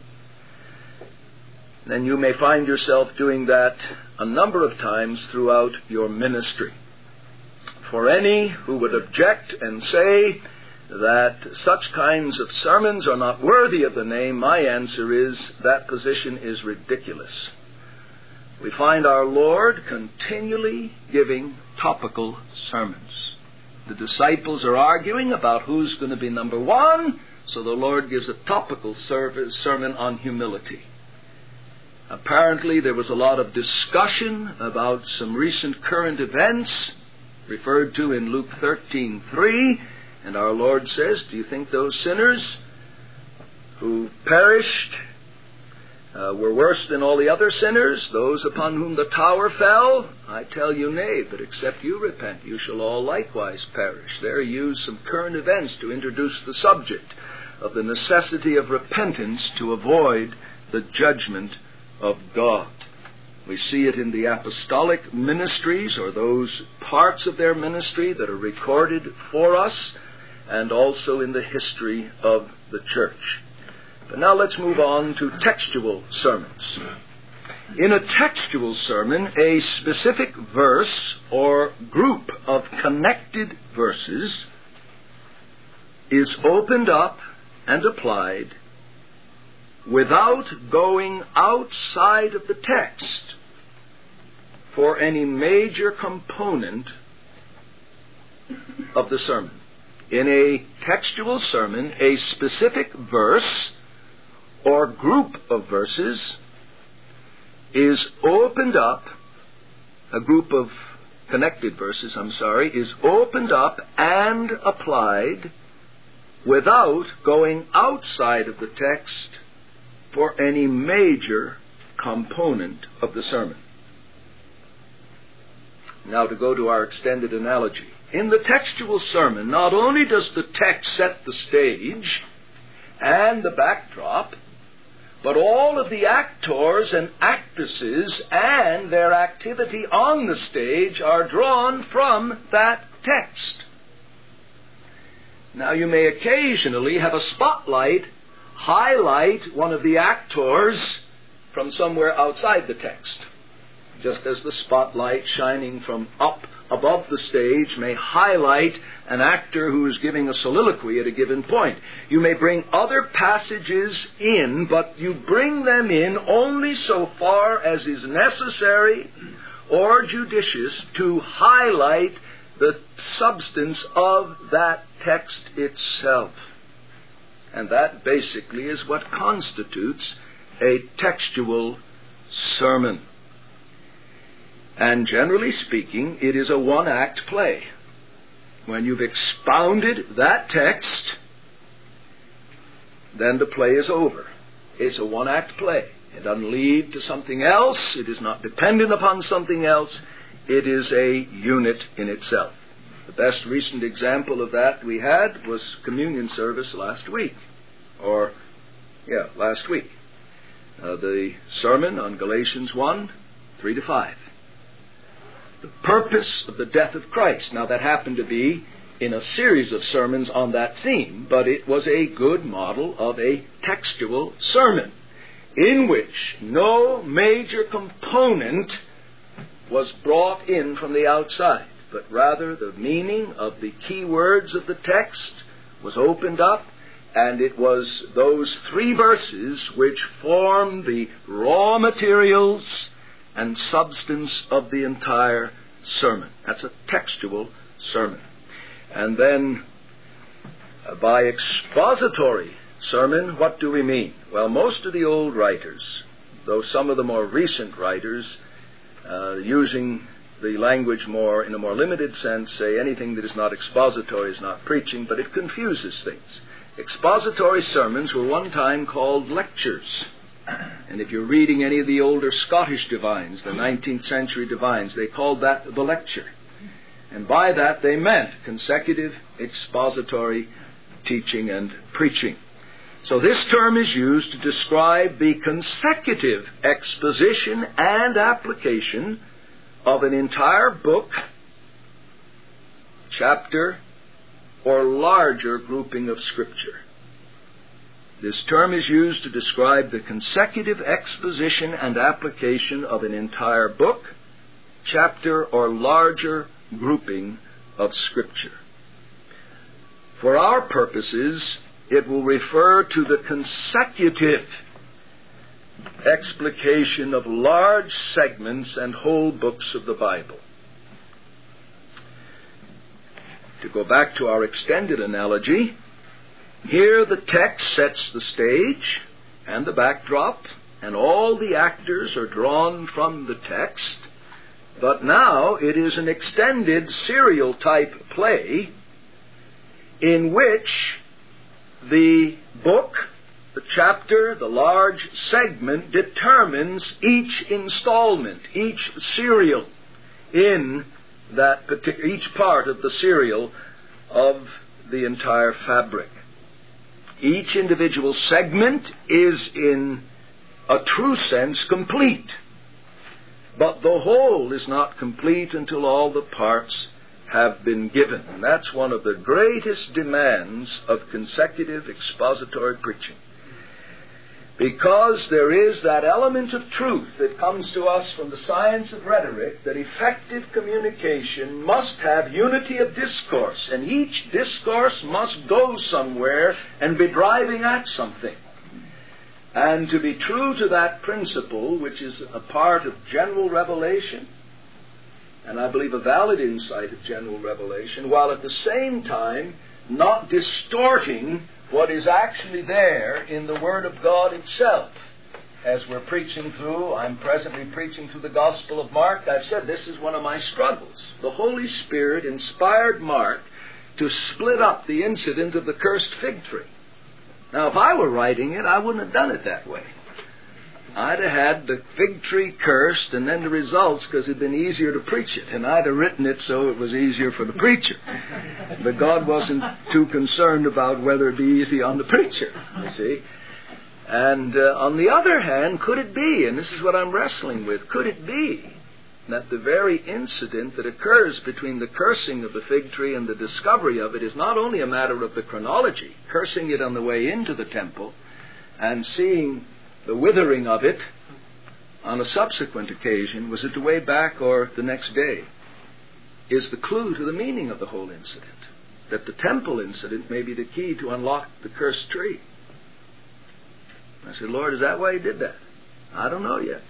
Then you may find yourself doing that a number of times throughout your ministry. For any who would object and say that such kinds of sermons are not worthy of the name, my answer is that position is ridiculous. We find our Lord continually giving topical sermons. The disciples are arguing about who's going to be number one, so the Lord gives a topical sermon on humility. Apparently there was a lot of discussion about some recent current events referred to in Luke 13:3, and our Lord says, do you think those sinners who perished were worse than all the other sinners, those upon whom the tower fell? I tell you, nay, but except you repent, you shall all likewise perish. There he used some current events to introduce the subject of the necessity of repentance to avoid the judgment of God. We see it in the apostolic ministries, or those parts of their ministry that are recorded for us, and also in the history of the church. But now let's move on to textual sermons. In a textual sermon, a specific verse or group of connected verses is opened up and applied without going outside of the text for any major component of the sermon. In a textual sermon, a specific verse or group of verses is opened up, a group of connected verses, is opened up and applied without going outside of the text for any major component of the sermon. Now to go to our extended analogy. In the textual sermon, not only does the text set the stage and the backdrop, but all of the actors and actresses and their activity on the stage are drawn from that text. Now you may occasionally have a spotlight highlight one of the actors from somewhere outside the text, just as the spotlight shining from up above the stage may highlight an actor who is giving a soliloquy at a given point. You may bring other passages in, but you bring them in only so far as is necessary or judicious to highlight the substance of that text itself. And that basically is what constitutes a textual sermon. And generally speaking, it is a one-act play. When you've expounded that text, then the play is over. It's a one-act play. It doesn't lead to something else. It is not dependent upon something else. It is a unit in itself. The best recent example of that we had was communion service last week. Last week. The sermon on Galatians 1, 3-5. The purpose of the death of Christ. Now that happened to be in a series of sermons on that theme, but it was a good model of a textual sermon in which no major component was brought in from the outside, but rather the meaning of the key words of the text was opened up, and it was those 3 verses which form the raw materials and substance of the entire sermon. That's a textual sermon. And then, by expository sermon, what do we mean? Well, most of the old writers, though some of the more recent writers, using the language in a more limited sense, say anything that is not expository is not preaching, but it confuses things. Expository sermons were one time called lectures. And if you're reading any of the older Scottish divines, the 19th century divines, they called that the lecture. And by that they meant consecutive expository teaching and preaching. So this term is used to describe the consecutive exposition and application of an entire book, chapter, or larger grouping of Scripture. This term is used to describe the consecutive exposition and application of an entire book, chapter, or larger grouping of Scripture. For our purposes, it will refer to the consecutive explication of large segments and whole books of the Bible. To go back to our extended analogy, here the text sets the stage and the backdrop, and all the actors are drawn from the text. But now it is an extended serial type play in which the book, the chapter, the large segment determines each installment, each serial in that each part of the serial of the entire fabric. Each individual segment is in a true sense complete, but the whole is not complete until all the parts have been given. And that's one of the greatest demands of consecutive expository preaching. Because there is that element of truth that comes to us from the science of rhetoric, that effective communication must have unity of discourse, and each discourse must go somewhere and be driving at something. And to be true to that principle, which is a part of general revelation, and I believe a valid insight of general revelation, while at the same time not distorting what is actually there in the Word of God itself. As we're preaching through, I'm presently preaching through the Gospel of Mark. I've said this is one of my struggles. The Holy Spirit inspired Mark to split up the incident of the cursed fig tree. Now, if I were writing it, I wouldn't have done it that way. I'd have had the fig tree cursed and then the results, because it'd been easier to preach it. And I'd have written it so it was easier for the preacher. But God wasn't too concerned about whether it'd be easy on the preacher, you see. And on the other hand, could it be, and this is what I'm wrestling with, could it be that the very incident that occurs between the cursing of the fig tree and the discovery of it is not only a matter of the chronology, cursing it on the way into the temple and seeing the withering of it on a subsequent occasion? Was it the way back or the next day? is the clue to the meaning of the whole incident. That the temple incident may be the key to unlock the cursed tree. I said, Lord, is that why you did that? I don't know yet.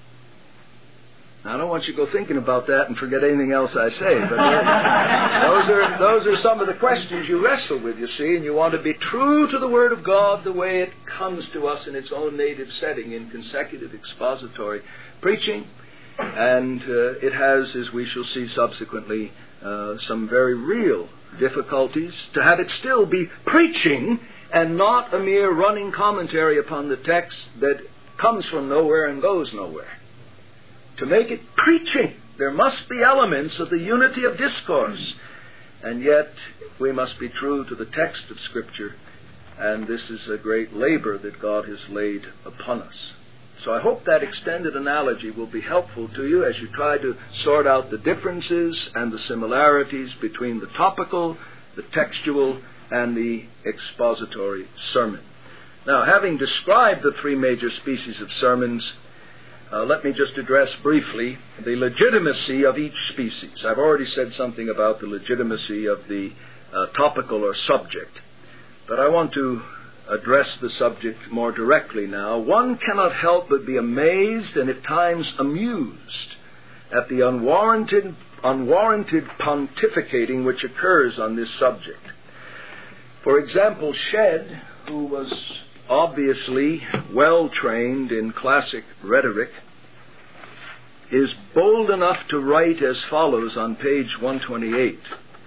I don't want you to go thinking about that and forget anything else I say, but those are some of the questions you wrestle with, you see, and you want to be true to the Word of God the way it comes to us in its own native setting in consecutive expository preaching, and it has, as we shall see subsequently, some very real difficulties to have it still be preaching and not a mere running commentary upon the text that comes from nowhere and goes nowhere. To make it preaching, there must be elements of the unity of discourse. And yet, we must be true to the text of Scripture, and this is a great labor that God has laid upon us. So I hope that extended analogy will be helpful to you as you try to sort out the differences and the similarities between the topical, the textual, and the expository sermon. Now, having described the three major species of sermons, let me just address briefly the legitimacy of each species. I've already said something about the legitimacy of the topical or subject, but I want to address the subject more directly now. One cannot help but be amazed and at times amused at the unwarranted pontificating which occurs on this subject. For example, Shedd, who was obviously well trained in classic rhetoric, is bold enough to write as follows on page 128.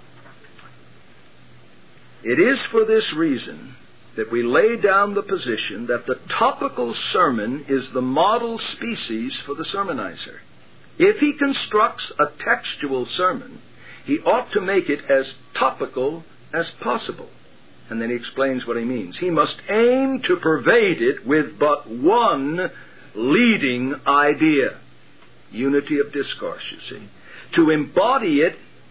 It is for this reason that we lay down the position that the topical sermon is the model species for the sermonizer. If he constructs a textual sermon, he ought to make it as topical as possible. And then he explains what he means. He must aim to pervade it with but one leading idea. Unity of discourse, you see. To embody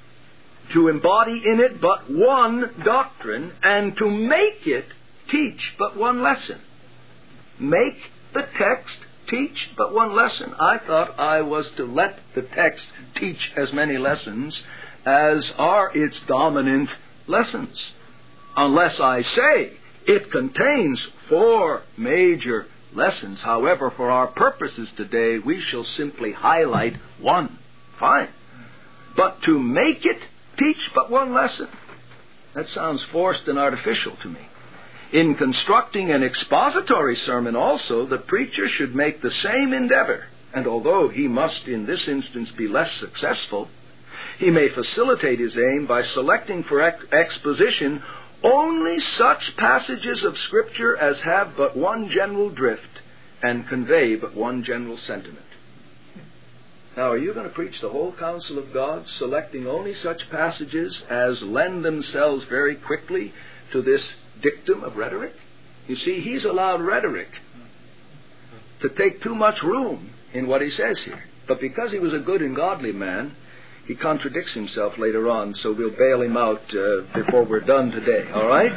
in it but one doctrine, and to make it teach but one lesson. Make the text teach but one lesson. I thought I was to let the text teach as many lessons as are its dominant lessons. Unless I say it contains 4 major lessons. However, for our purposes today, we shall simply highlight one. Fine. But to make it teach but one lesson, that sounds forced and artificial to me. In constructing an expository sermon also, the preacher should make the same endeavor, and although he must in this instance be less successful, he may facilitate his aim by selecting for exposition only such passages of Scripture as have but one general drift and convey but one general sentiment. Now, are you going to preach the whole counsel of God, selecting only such passages as lend themselves very quickly to this dictum of rhetoric? You see, he's allowed rhetoric to take too much room in what he says here. But because he was a good and godly man, he contradicts himself later on, so we'll bail him out before we're done today, all right?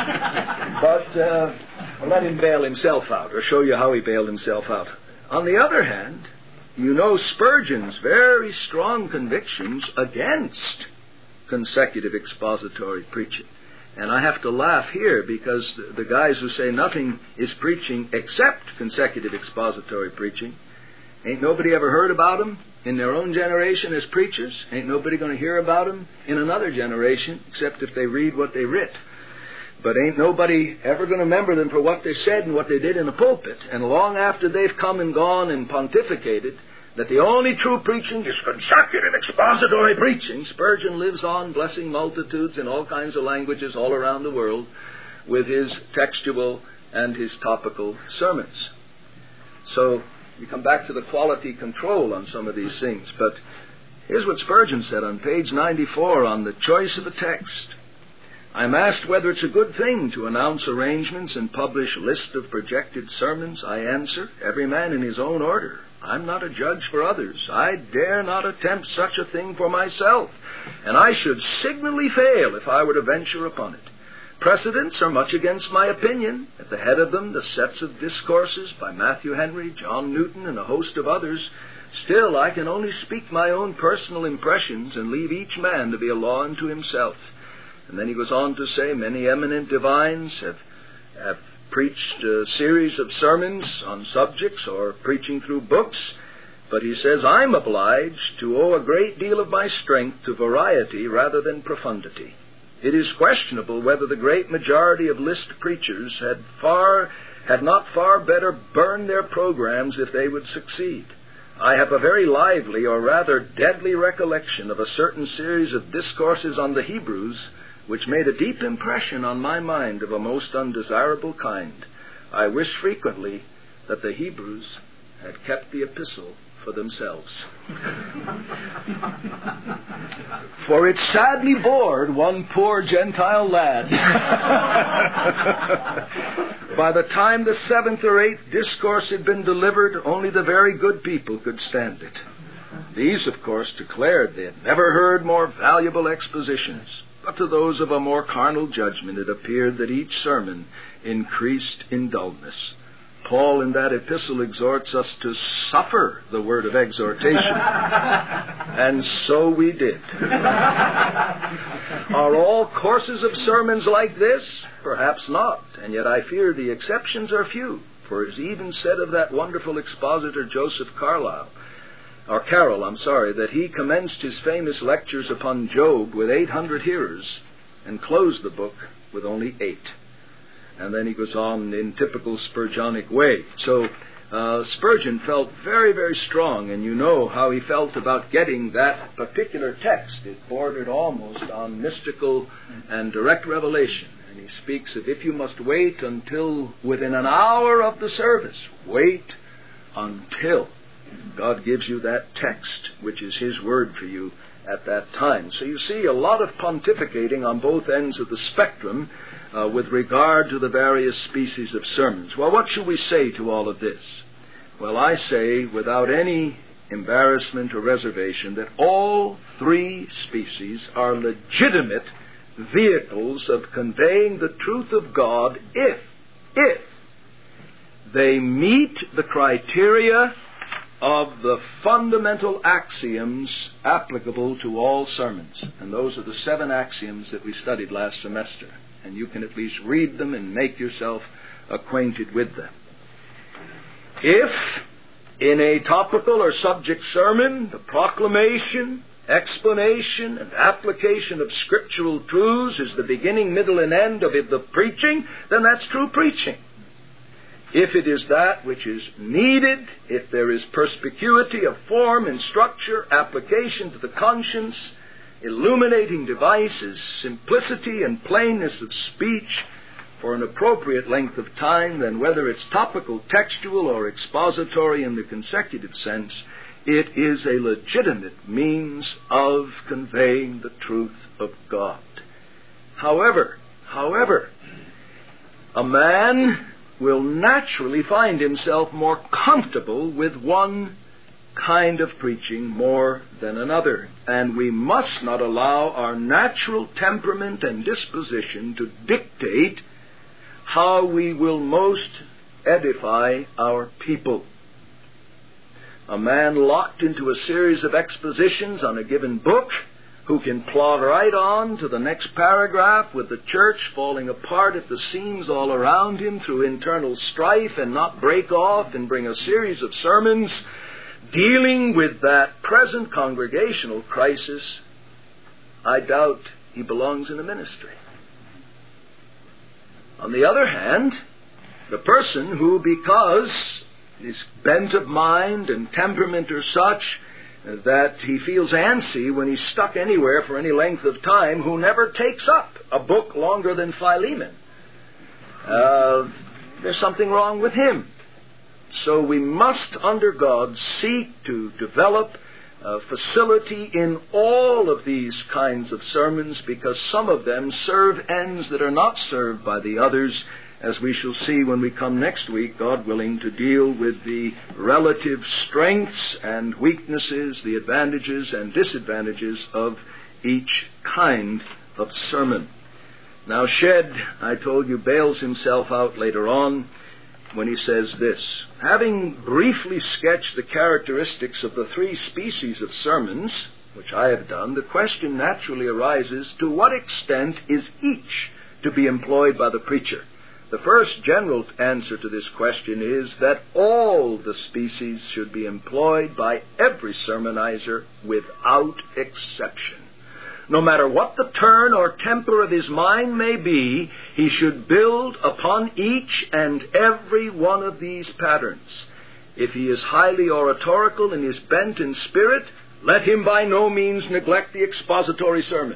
But let him bail himself out, or show you how he bailed himself out. On the other hand, you know Spurgeon's very strong convictions against consecutive expository preaching. And I have to laugh here because the guys who say nothing is preaching except consecutive expository preaching, ain't nobody ever heard about them in their own generation as preachers. Ain't nobody going to hear about them in another generation except if they read what they writ. But ain't nobody ever going to remember them for what they said and what they did in the pulpit. And long after they've come and gone and pontificated that the only true preaching is consecutive expository preaching, Spurgeon lives on blessing multitudes in all kinds of languages all around the world with his textual and his topical sermons. So we come back to the quality control on some of these things. But here's what Spurgeon said on page 94 on the choice of a text. I'm asked whether it's a good thing to announce arrangements and publish lists of projected sermons. I answer, every man in his own order. I'm not a judge for others. I dare not attempt such a thing for myself, and I should signally fail if I were to venture upon it. Precedents are much against my opinion. At the head of them, the sets of discourses by Matthew Henry, John Newton, and a host of others, Still, I can only speak my own personal impressions and leave each man to be a law unto himself. And then he goes on to say, many eminent divines have preached a series of sermons on subjects or preaching through books. But he says, I'm obliged to owe a great deal of my strength to variety rather than profundity. It is questionable whether the great majority of list preachers had not far better burn their programs if they would succeed. I have a very lively, or rather deadly, recollection of a certain series of discourses on the Hebrews which made a deep impression on my mind of a most undesirable kind. I wish frequently that the Hebrews had kept the epistle for themselves. For it sadly bored one poor Gentile lad. By the time the 7th or 8th discourse had been delivered, only the very good people could stand it. These, of course, declared they had never heard more valuable expositions. But to those of a more carnal judgment, it appeared that each sermon increased in dullness. Paul in that epistle exhorts us to suffer the word of exhortation. And so we did. Are all courses of sermons like this? Perhaps not. And yet I fear the exceptions are few. For it is even said of that wonderful expositor Joseph Carroll, that he commenced his famous lectures upon Job with 800 hearers and closed the book with only 8. And then he goes on in typical Spurgeonic way. So Spurgeon felt very, very strong, and you know how he felt about getting that particular text. It bordered almost on mystical and direct revelation. And he speaks of, if you must wait until within an hour of the service, wait until God gives you that text, which is His word for you at that time. So you see a lot of pontificating on both ends of the spectrum with regard to the various species of sermons. Well, what should we say to all of this? Well, I say, without any embarrassment or reservation, that all three species are legitimate vehicles of conveying the truth of God if they meet the criteria of the fundamental axioms applicable to all sermons. And those are the 7 axioms that we studied last semester. And you can at least read them and make yourself acquainted with them. If, in a topical or subject sermon, the proclamation, explanation, and application of scriptural truths is the beginning, middle, and end of the preaching, then that's true preaching. If it is that which is needed, if there is perspicuity of form and structure, application to the conscience, illuminating devices, simplicity and plainness of speech for an appropriate length of time, then whether it's topical, textual, or expository in the consecutive sense, it is a legitimate means of conveying the truth of God. However, a man will naturally find himself more comfortable with one kind of preaching more than another. And we must not allow our natural temperament and disposition to dictate how we will most edify our people. A man locked into a series of expositions on a given book, who can plod right on to the next paragraph with the church falling apart at the seams all around him through internal strife, and not break off and bring a series of sermons dealing with that present congregational crisis, I doubt he belongs in a ministry. On the other hand, the person who, because his bent of mind and temperament are such that he feels antsy when he's stuck anywhere for any length of time, who never takes up a book longer than Philemon, there's something wrong with him. So we must, under God, seek to develop facility in all of these kinds of sermons, because some of them serve ends that are not served by the others, as we shall see when we come next week, God willing, to deal with the relative strengths and weaknesses, the advantages and disadvantages of each kind of sermon. Now, Shedd, I told you, bails himself out later on. when he says this: having briefly sketched the characteristics of the three species of sermons, which I have done, the question naturally arises, to what extent is each to be employed by the preacher? The first general answer to this question is that all the species should be employed by every sermonizer without exception. No matter what the turn or temper of his mind may be, he should build upon each and every one of these patterns. If he is highly oratorical and is bent in spirit, let him by no means neglect the expository sermon.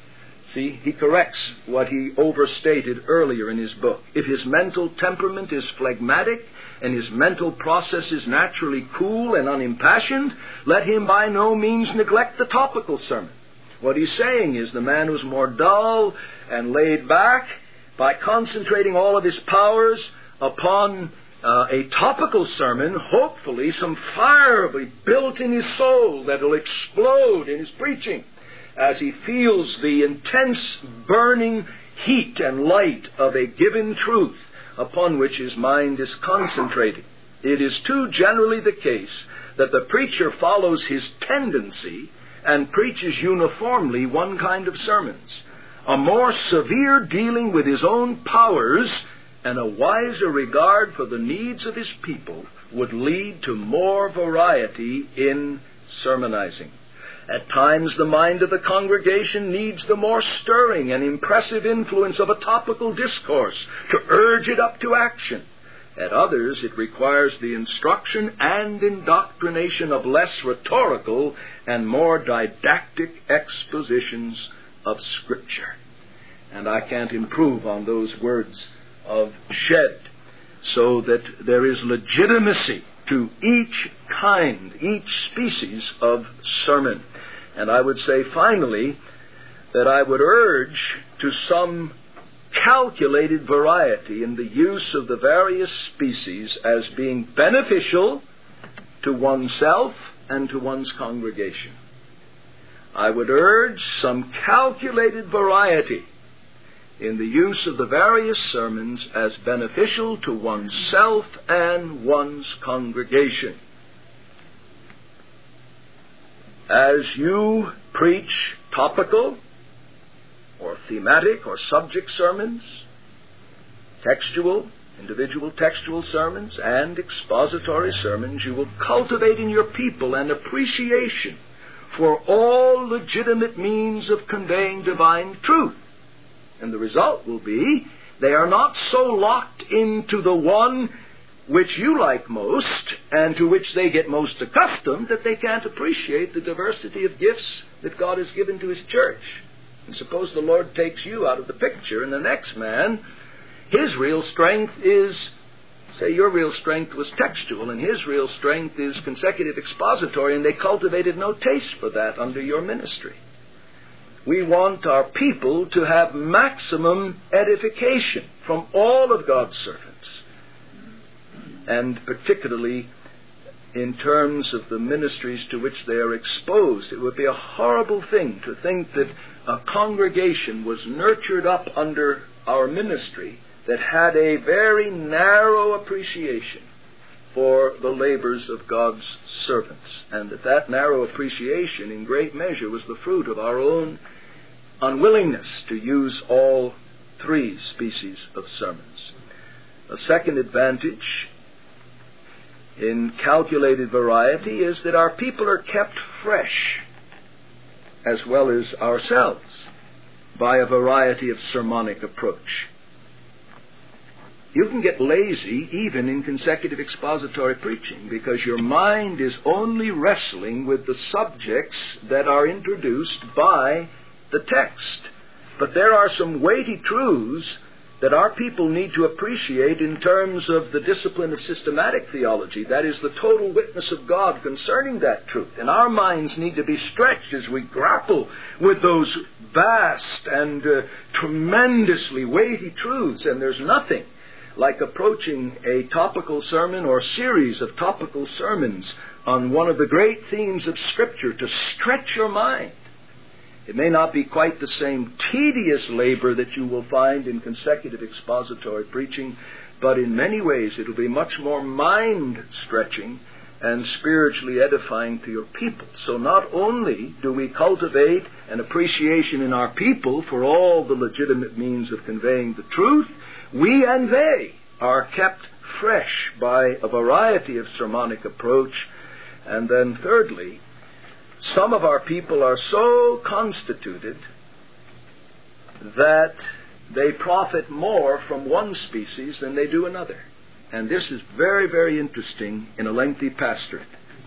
See, he corrects what he overstated earlier in his book. If his mental temperament is phlegmatic and his mental process is naturally cool and unimpassioned, let him by no means neglect the topical sermon. What he's saying is the man who's more dull and laid back, by concentrating all of his powers upon a topical sermon, hopefully some fire will be built in his soul that will explode in his preaching as he feels the intense burning heat and light of a given truth upon which his mind is concentrating. It is too generally the case that the preacher follows his tendency and preaches uniformly one kind of sermons. A more severe dealing with his own powers and a wiser regard for the needs of his people would lead to more variety in sermonizing. At times, the mind of the congregation needs the more stirring and impressive influence of a topical discourse to urge it up to action. At others, it requires the instruction and indoctrination of less rhetorical and more didactic expositions of Scripture. And I can't improve on those words of Shedd, so that there is legitimacy to each kind, each species of sermon. And I would say finally that I would urge to some calculated variety in the use of the various species as being beneficial to oneself and to one's congregation. I would urge some calculated variety in the use of the various sermons as beneficial to oneself and one's congregation. As you preach topical or thematic or subject sermons, individual textual sermons, and expository sermons, you will cultivate in your people an appreciation for all legitimate means of conveying divine truth. And the result will be they are not so locked into the one which you like most and to which they get most accustomed that they can't appreciate the diversity of gifts that God has given to His church. And suppose the Lord takes you out of the picture and the next man, his real strength is, say your real strength was textual and his real strength is consecutive expository, and they cultivated no taste for that under your ministry. We want our people to have maximum edification from all of God's servants. And particularly in terms of the ministries to which they are exposed, it would be a horrible thing to think that a congregation was nurtured up under our ministry that had a very narrow appreciation for the labors of God's servants, and that narrow appreciation in great measure was the fruit of our own unwillingness to use all three species of sermons. A second advantage in calculated variety is that our people are kept fresh, as well as ourselves, by a variety of sermonic approach. You can get lazy even in consecutive expository preaching because your mind is only wrestling with the subjects that are introduced by the text. But there are some weighty truths that our people need to appreciate in terms of the discipline of systematic theology. That is, the total witness of God concerning that truth. And our minds need to be stretched as we grapple with those vast and tremendously weighty truths. And there's nothing like approaching a topical sermon or series of topical sermons on one of the great themes of Scripture to stretch your mind. It may not be quite the same tedious labor that you will find in consecutive expository preaching, but in many ways it'll be much more mind-stretching and spiritually edifying to your people. So not only do we cultivate an appreciation in our people for all the legitimate means of conveying the truth, we and they are kept fresh by a variety of sermonic approach. And then thirdly, some of our people are so constituted that they profit more from one species than they do another. And this is very, very interesting in a lengthy pastorate.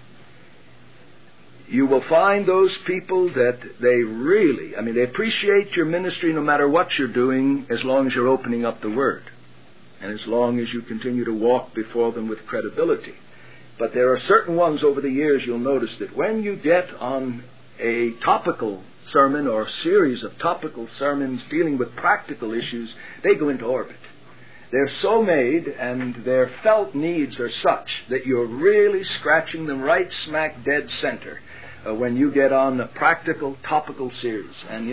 You will find those people that they really, they appreciate your ministry no matter what you're doing, as long as you're opening up the Word, and as long as you continue to walk before them with credibility. But there are certain ones over the years you'll notice that when you get on a topical sermon or a series of topical sermons dealing with practical issues, they go into orbit. They're so made, and their felt needs are such that you're really scratching them right smack dead center when you get on a practical, topical series. And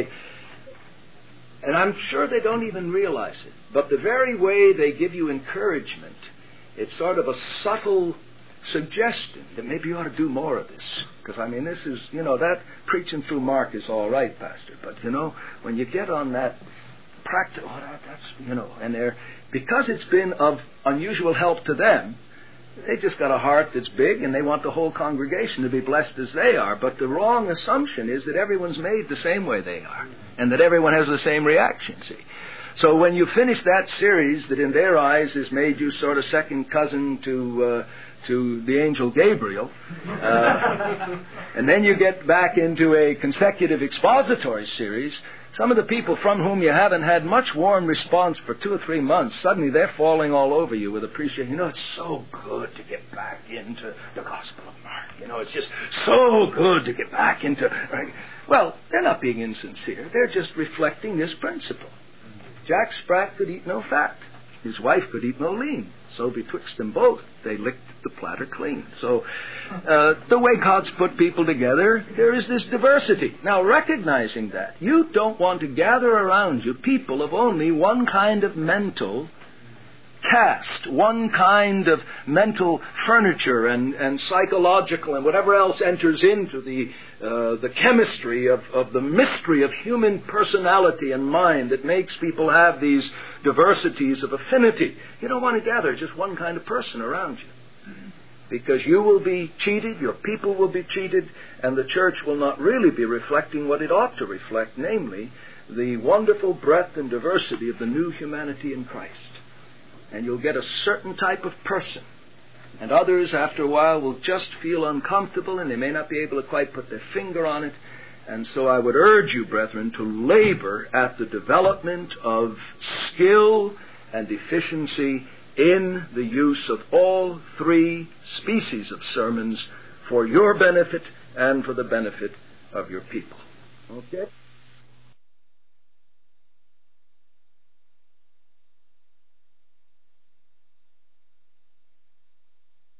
and I'm sure they don't even realize it, but the very way they give you encouragement, it's sort of a subtle suggestion that maybe you ought to do more of this. Because, this is, that preaching through Mark is all right, Pastor, but, when you get on that practical, and because it's been of unusual help to them, they just got a heart that's big, and they want the whole congregation to be blessed as they are. But the wrong assumption is that everyone's made the same way they are, and that everyone has the same reaction, see. So when you finish that series that in their eyes has made you sort of second cousin to the angel Gabriel, and then you get back into a consecutive expository series, some of the people from whom you haven't had much warm response for 2 or 3 months, suddenly they're falling all over you with appreciation. It's so good to get back into the Gospel of Mark. It's just so good to get back into... Right? Well, they're not being insincere. They're just reflecting this principle. Jack Sprat could eat no fat. His wife could eat no lean. So betwixt them both, they licked the platter clean. So the way God's put people together, there is this diversity. Now, recognizing that, you don't want to gather around you people of only one kind of mental cast, one kind of mental furniture and psychological and whatever else enters into the chemistry of the mystery of human personality and mind that makes people have these diversities of affinity. You don't want to gather just one kind of person around you, because you will be cheated, your people will be cheated, and the church will not really be reflecting what it ought to reflect, namely the wonderful breadth and diversity of the new humanity in Christ. And you'll get a certain type of person, and others after a while will just feel uncomfortable, and they may not be able to quite put their finger on it. And so I would urge you, brethren, to labor at the development of skill and efficiency in the use of all 3 species of sermons for your benefit and for the benefit of your people. Okay?